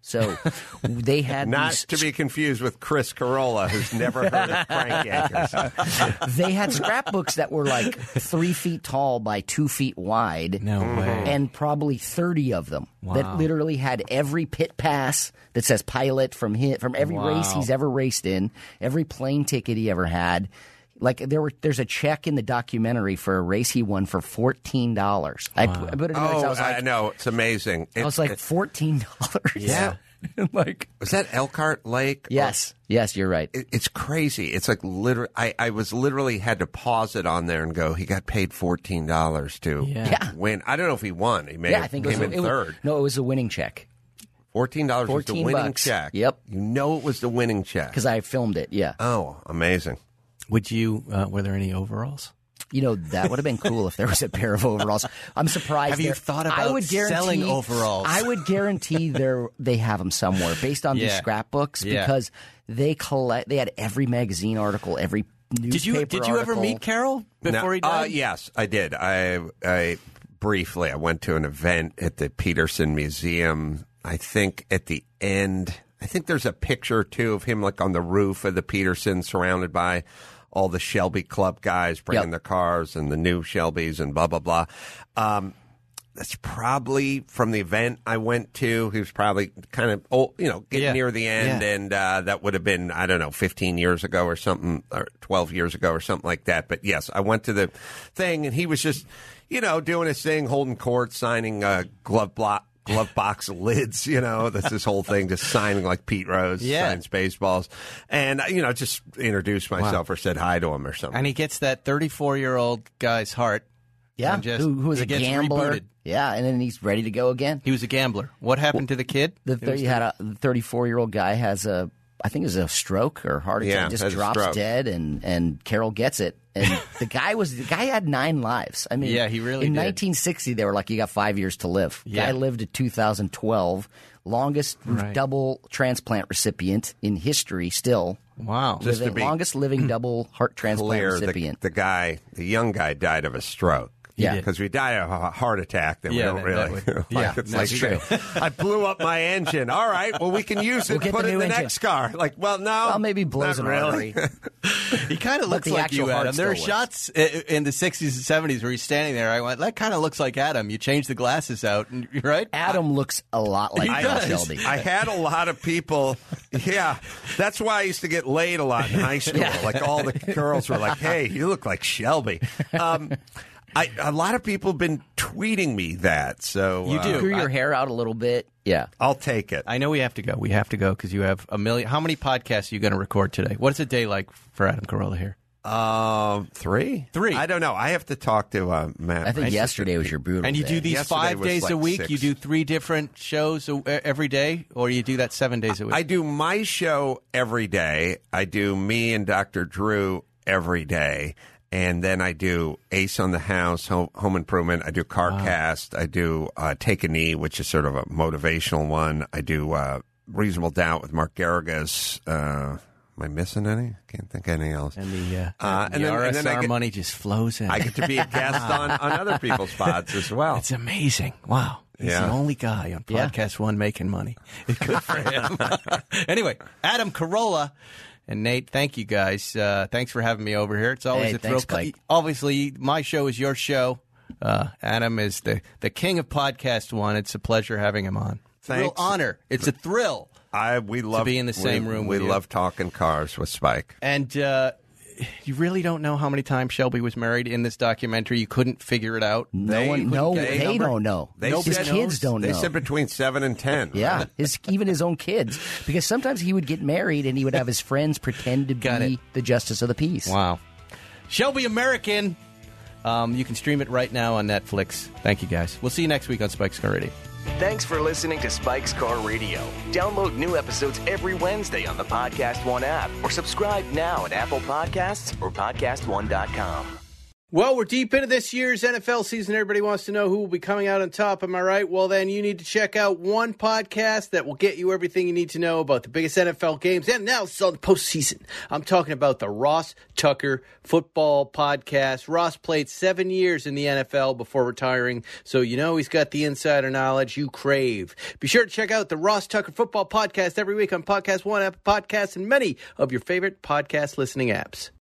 Speaker 19: So they had
Speaker 18: Not
Speaker 19: these,
Speaker 18: to be confused with Chris Carolla, who's never heard of crank anchors.
Speaker 19: They had scrapbooks that were like three feet tall by two feet wide.
Speaker 2: No way.
Speaker 19: And probably thirty of them
Speaker 2: Wow.
Speaker 19: that literally had every pit pass that says pilot from his, from every
Speaker 2: Wow.
Speaker 19: race he's ever raced in, every plane ticket he ever had. Like there were, there's a check in the documentary for a race he won for fourteen dollars. I,
Speaker 2: Wow.
Speaker 19: I put it in there,
Speaker 18: Oh,
Speaker 19: I was like,
Speaker 18: I know. It's amazing.
Speaker 19: I
Speaker 18: It-
Speaker 19: was like
Speaker 18: it-
Speaker 19: fourteen dollars.
Speaker 18: Yeah.
Speaker 19: like,
Speaker 18: was that Elkhart Lake?
Speaker 19: yes, yes, you're right.
Speaker 18: It, it's crazy. It's like literally, I, I was literally had to pause it on there and go, he got paid fourteen dollars to
Speaker 19: Yeah. Yeah.
Speaker 18: win. I don't know if he won. He may
Speaker 19: Yeah,
Speaker 18: have
Speaker 19: I think it was,
Speaker 18: came in
Speaker 19: it was-
Speaker 18: third.
Speaker 19: no, it was a winning check
Speaker 18: fourteen dollars was the
Speaker 19: fourteen
Speaker 18: winning
Speaker 19: bucks.
Speaker 18: check.
Speaker 19: Yep.
Speaker 18: You know it was the winning check.
Speaker 19: because I filmed it. Yeah.
Speaker 18: Oh, amazing.
Speaker 2: Would you? Uh, were there any overalls?
Speaker 19: You know, that would have been cool if there was a pair of overalls. I'm surprised.
Speaker 2: Have you
Speaker 19: there-
Speaker 2: thought
Speaker 19: I
Speaker 2: about
Speaker 19: would guarantee,
Speaker 2: selling overalls?
Speaker 19: I would guarantee there they have them somewhere based on these
Speaker 2: Yeah.
Speaker 19: scrapbooks
Speaker 2: Yeah.
Speaker 19: because they collect. They had every magazine article, every newspaper
Speaker 2: Did you? Did you ever
Speaker 19: article.
Speaker 2: meet Carol before
Speaker 18: No,
Speaker 2: he died?
Speaker 18: Uh, yes, I did. I, I briefly, I went to an event at the Peterson Museum. I think at the end, I think there's a picture too of him like on the roof of the Peterson, surrounded by all the Shelby Club guys bringing
Speaker 19: Yep.
Speaker 18: the cars and the new Shelbys and blah blah blah. Um, that's probably from the event I went to. He was probably kind of old, you know, getting
Speaker 2: Yeah.
Speaker 18: near the end,
Speaker 2: Yeah.
Speaker 18: and uh, that would have been I don't know, fifteen years ago or something, or twelve years ago or something like that. But yes, I went to the thing, and he was just, you know, doing his thing, holding court, signing uh, glove block. Glove box lids, you know, that's this whole thing, just signing like Pete Rose
Speaker 2: Yeah.
Speaker 18: signs baseballs. And, you know, just introduced myself or said hi to him or something.
Speaker 2: And he gets that thirty-four-year-old guy's heart.
Speaker 19: Yeah,
Speaker 2: and just,
Speaker 19: who, who was
Speaker 2: he
Speaker 19: a
Speaker 2: gets
Speaker 19: gambler.
Speaker 2: rebooted.
Speaker 19: Yeah, and then he's ready to go again.
Speaker 2: He was a gambler. What happened to the kid?
Speaker 19: The
Speaker 2: It was
Speaker 19: thirty had a thirty-four-year-old guy has a, I think it was a stroke or heart attack,
Speaker 18: Yeah,
Speaker 19: just
Speaker 18: has a
Speaker 19: drops
Speaker 18: stroke.
Speaker 19: dead, and and Carol gets it. And the guy was the guy had nine lives. I mean,
Speaker 2: Yeah, he really
Speaker 19: in
Speaker 2: did.
Speaker 19: nineteen sixty they were like, you got five years to live.
Speaker 2: Yeah.
Speaker 19: Guy lived to two thousand twelve, longest
Speaker 2: Right.
Speaker 19: double transplant recipient in history. Still,
Speaker 2: Wow.
Speaker 18: Just to
Speaker 19: living,
Speaker 18: be
Speaker 19: longest living double heart transplant
Speaker 18: Clear,
Speaker 19: recipient.
Speaker 18: the, the guy, the young guy died of a stroke.
Speaker 19: Yeah.
Speaker 18: Because we die of a heart attack, then
Speaker 2: Yeah,
Speaker 18: we don't
Speaker 2: that- that
Speaker 18: really.
Speaker 2: would-
Speaker 18: like,
Speaker 2: yeah,
Speaker 18: it's
Speaker 2: that's
Speaker 18: like,
Speaker 2: true.
Speaker 18: I blew up my engine. All right, well, we can use it
Speaker 19: We'll
Speaker 18: and
Speaker 19: get
Speaker 18: put
Speaker 19: the
Speaker 18: it in
Speaker 19: new
Speaker 18: the
Speaker 19: engine.
Speaker 18: next car. Like, well, no.
Speaker 19: Well, maybe blows
Speaker 18: not
Speaker 19: an
Speaker 18: really.
Speaker 19: artery.
Speaker 2: He kind of
Speaker 19: But
Speaker 2: looks
Speaker 19: the
Speaker 2: like
Speaker 19: actual
Speaker 2: you,
Speaker 19: heart
Speaker 2: Adam. There are
Speaker 19: still
Speaker 2: shots i- in the sixties and seventies where he's standing there. I went, that kind of looks like Adam. You change the glasses out, and, right?
Speaker 19: Adam looks a lot like
Speaker 2: He
Speaker 19: Carl
Speaker 2: does.
Speaker 19: Shelby.
Speaker 18: I had a lot of people. Yeah, that's why I used to get laid a lot in high school. Like all the girls were like, "Hey, you look like Shelby." Um, I, a lot of people have been tweeting me that. So
Speaker 2: You do.
Speaker 18: uh,
Speaker 19: Grew your
Speaker 2: I-
Speaker 19: hair out a little bit. Yeah.
Speaker 18: I'll take it.
Speaker 2: I know we have to go. We have to go because you have a million. How many podcasts are you going to record today? What's a day like for Adam Carolla here?
Speaker 18: Um, three,
Speaker 2: Three.
Speaker 18: I don't know. I have to talk to uh, Matt.
Speaker 19: I think
Speaker 18: my
Speaker 19: yesterday
Speaker 18: sister.
Speaker 19: was your brutal
Speaker 2: And you
Speaker 19: day.
Speaker 2: do these
Speaker 18: Yesterday
Speaker 2: five
Speaker 18: was
Speaker 2: days
Speaker 18: like
Speaker 2: a week?
Speaker 18: six.
Speaker 2: You do three different shows a- every day? Or you do that seven days a week?
Speaker 18: I do my show every day. I do me and Doctor Drew every day. And then I do Ace on the House, Home, home Improvement. I do CarCast. I do uh, Take a Knee, which is sort of a motivational one. I do uh, Reasonable Doubt with Mark Garrigus. Uh, am I missing any? Can't think of any else.
Speaker 2: and the, uh,
Speaker 18: Uh,
Speaker 2: the
Speaker 18: and then-
Speaker 2: R
Speaker 18: and
Speaker 2: S
Speaker 18: then I
Speaker 2: R
Speaker 18: get-
Speaker 2: money just flows in.
Speaker 18: I get to be a guest on, on other people's pods as well.
Speaker 2: It's amazing. Wow. He's
Speaker 18: Yeah.
Speaker 2: the only guy on
Speaker 19: Yeah.
Speaker 2: Podcast One making money. Good for him. Anyway, Adam Carolla and Nate, thank you guys. Uh, thanks for having me over here. It's always
Speaker 19: Hey,
Speaker 2: a thrill.
Speaker 19: thanks, Mike.
Speaker 2: Obviously, my show is your show. Uh, Adam is the, the king of Podcast One. It's a pleasure having him on. It's a real
Speaker 18: Thanks.
Speaker 2: honor. It's a thrill.
Speaker 18: I we love
Speaker 2: be in the same
Speaker 18: we,
Speaker 2: room
Speaker 18: We
Speaker 2: with you.
Speaker 18: love talking cars with Spike.
Speaker 2: And uh, you really don't know how many times Shelby was married in this documentary. You couldn't figure it out.
Speaker 19: No
Speaker 18: They
Speaker 19: one,
Speaker 18: couldn't
Speaker 19: no,
Speaker 18: get a
Speaker 19: they
Speaker 18: number.
Speaker 19: don't know.
Speaker 18: They
Speaker 19: his
Speaker 18: said-
Speaker 19: kids don't
Speaker 18: They
Speaker 19: know.
Speaker 18: said between seven and ten.
Speaker 19: Yeah,
Speaker 18: right?
Speaker 19: his even his own kids, because sometimes he would get married and he would have his friends pretend to
Speaker 2: Got
Speaker 19: be
Speaker 2: it.
Speaker 19: the justice of the peace.
Speaker 2: Wow. Shelby American. Um, you can stream it right now on Netflix. Thank you, guys. We'll see you next week on Spike's Car Radio.
Speaker 3: Thanks for listening to Spike's Car Radio. Download new episodes every Wednesday on the Podcast One app or subscribe now at Apple Podcasts or podcast one dot com.
Speaker 20: Well, we're deep into this year's N F L season. Everybody wants to know who will be coming out on top. Am I right? Well, then you need to check out one podcast that will get you everything you need to know about the biggest N F L games and now it's on the postseason. I'm talking about the Ross Tucker Football Podcast. Ross played seven years in the N F L before retiring, so you know he's got the insider knowledge you crave. Be sure to check out the Ross Tucker Football Podcast every week on Podcast One, Apple Podcasts, and many of your favorite podcast listening apps.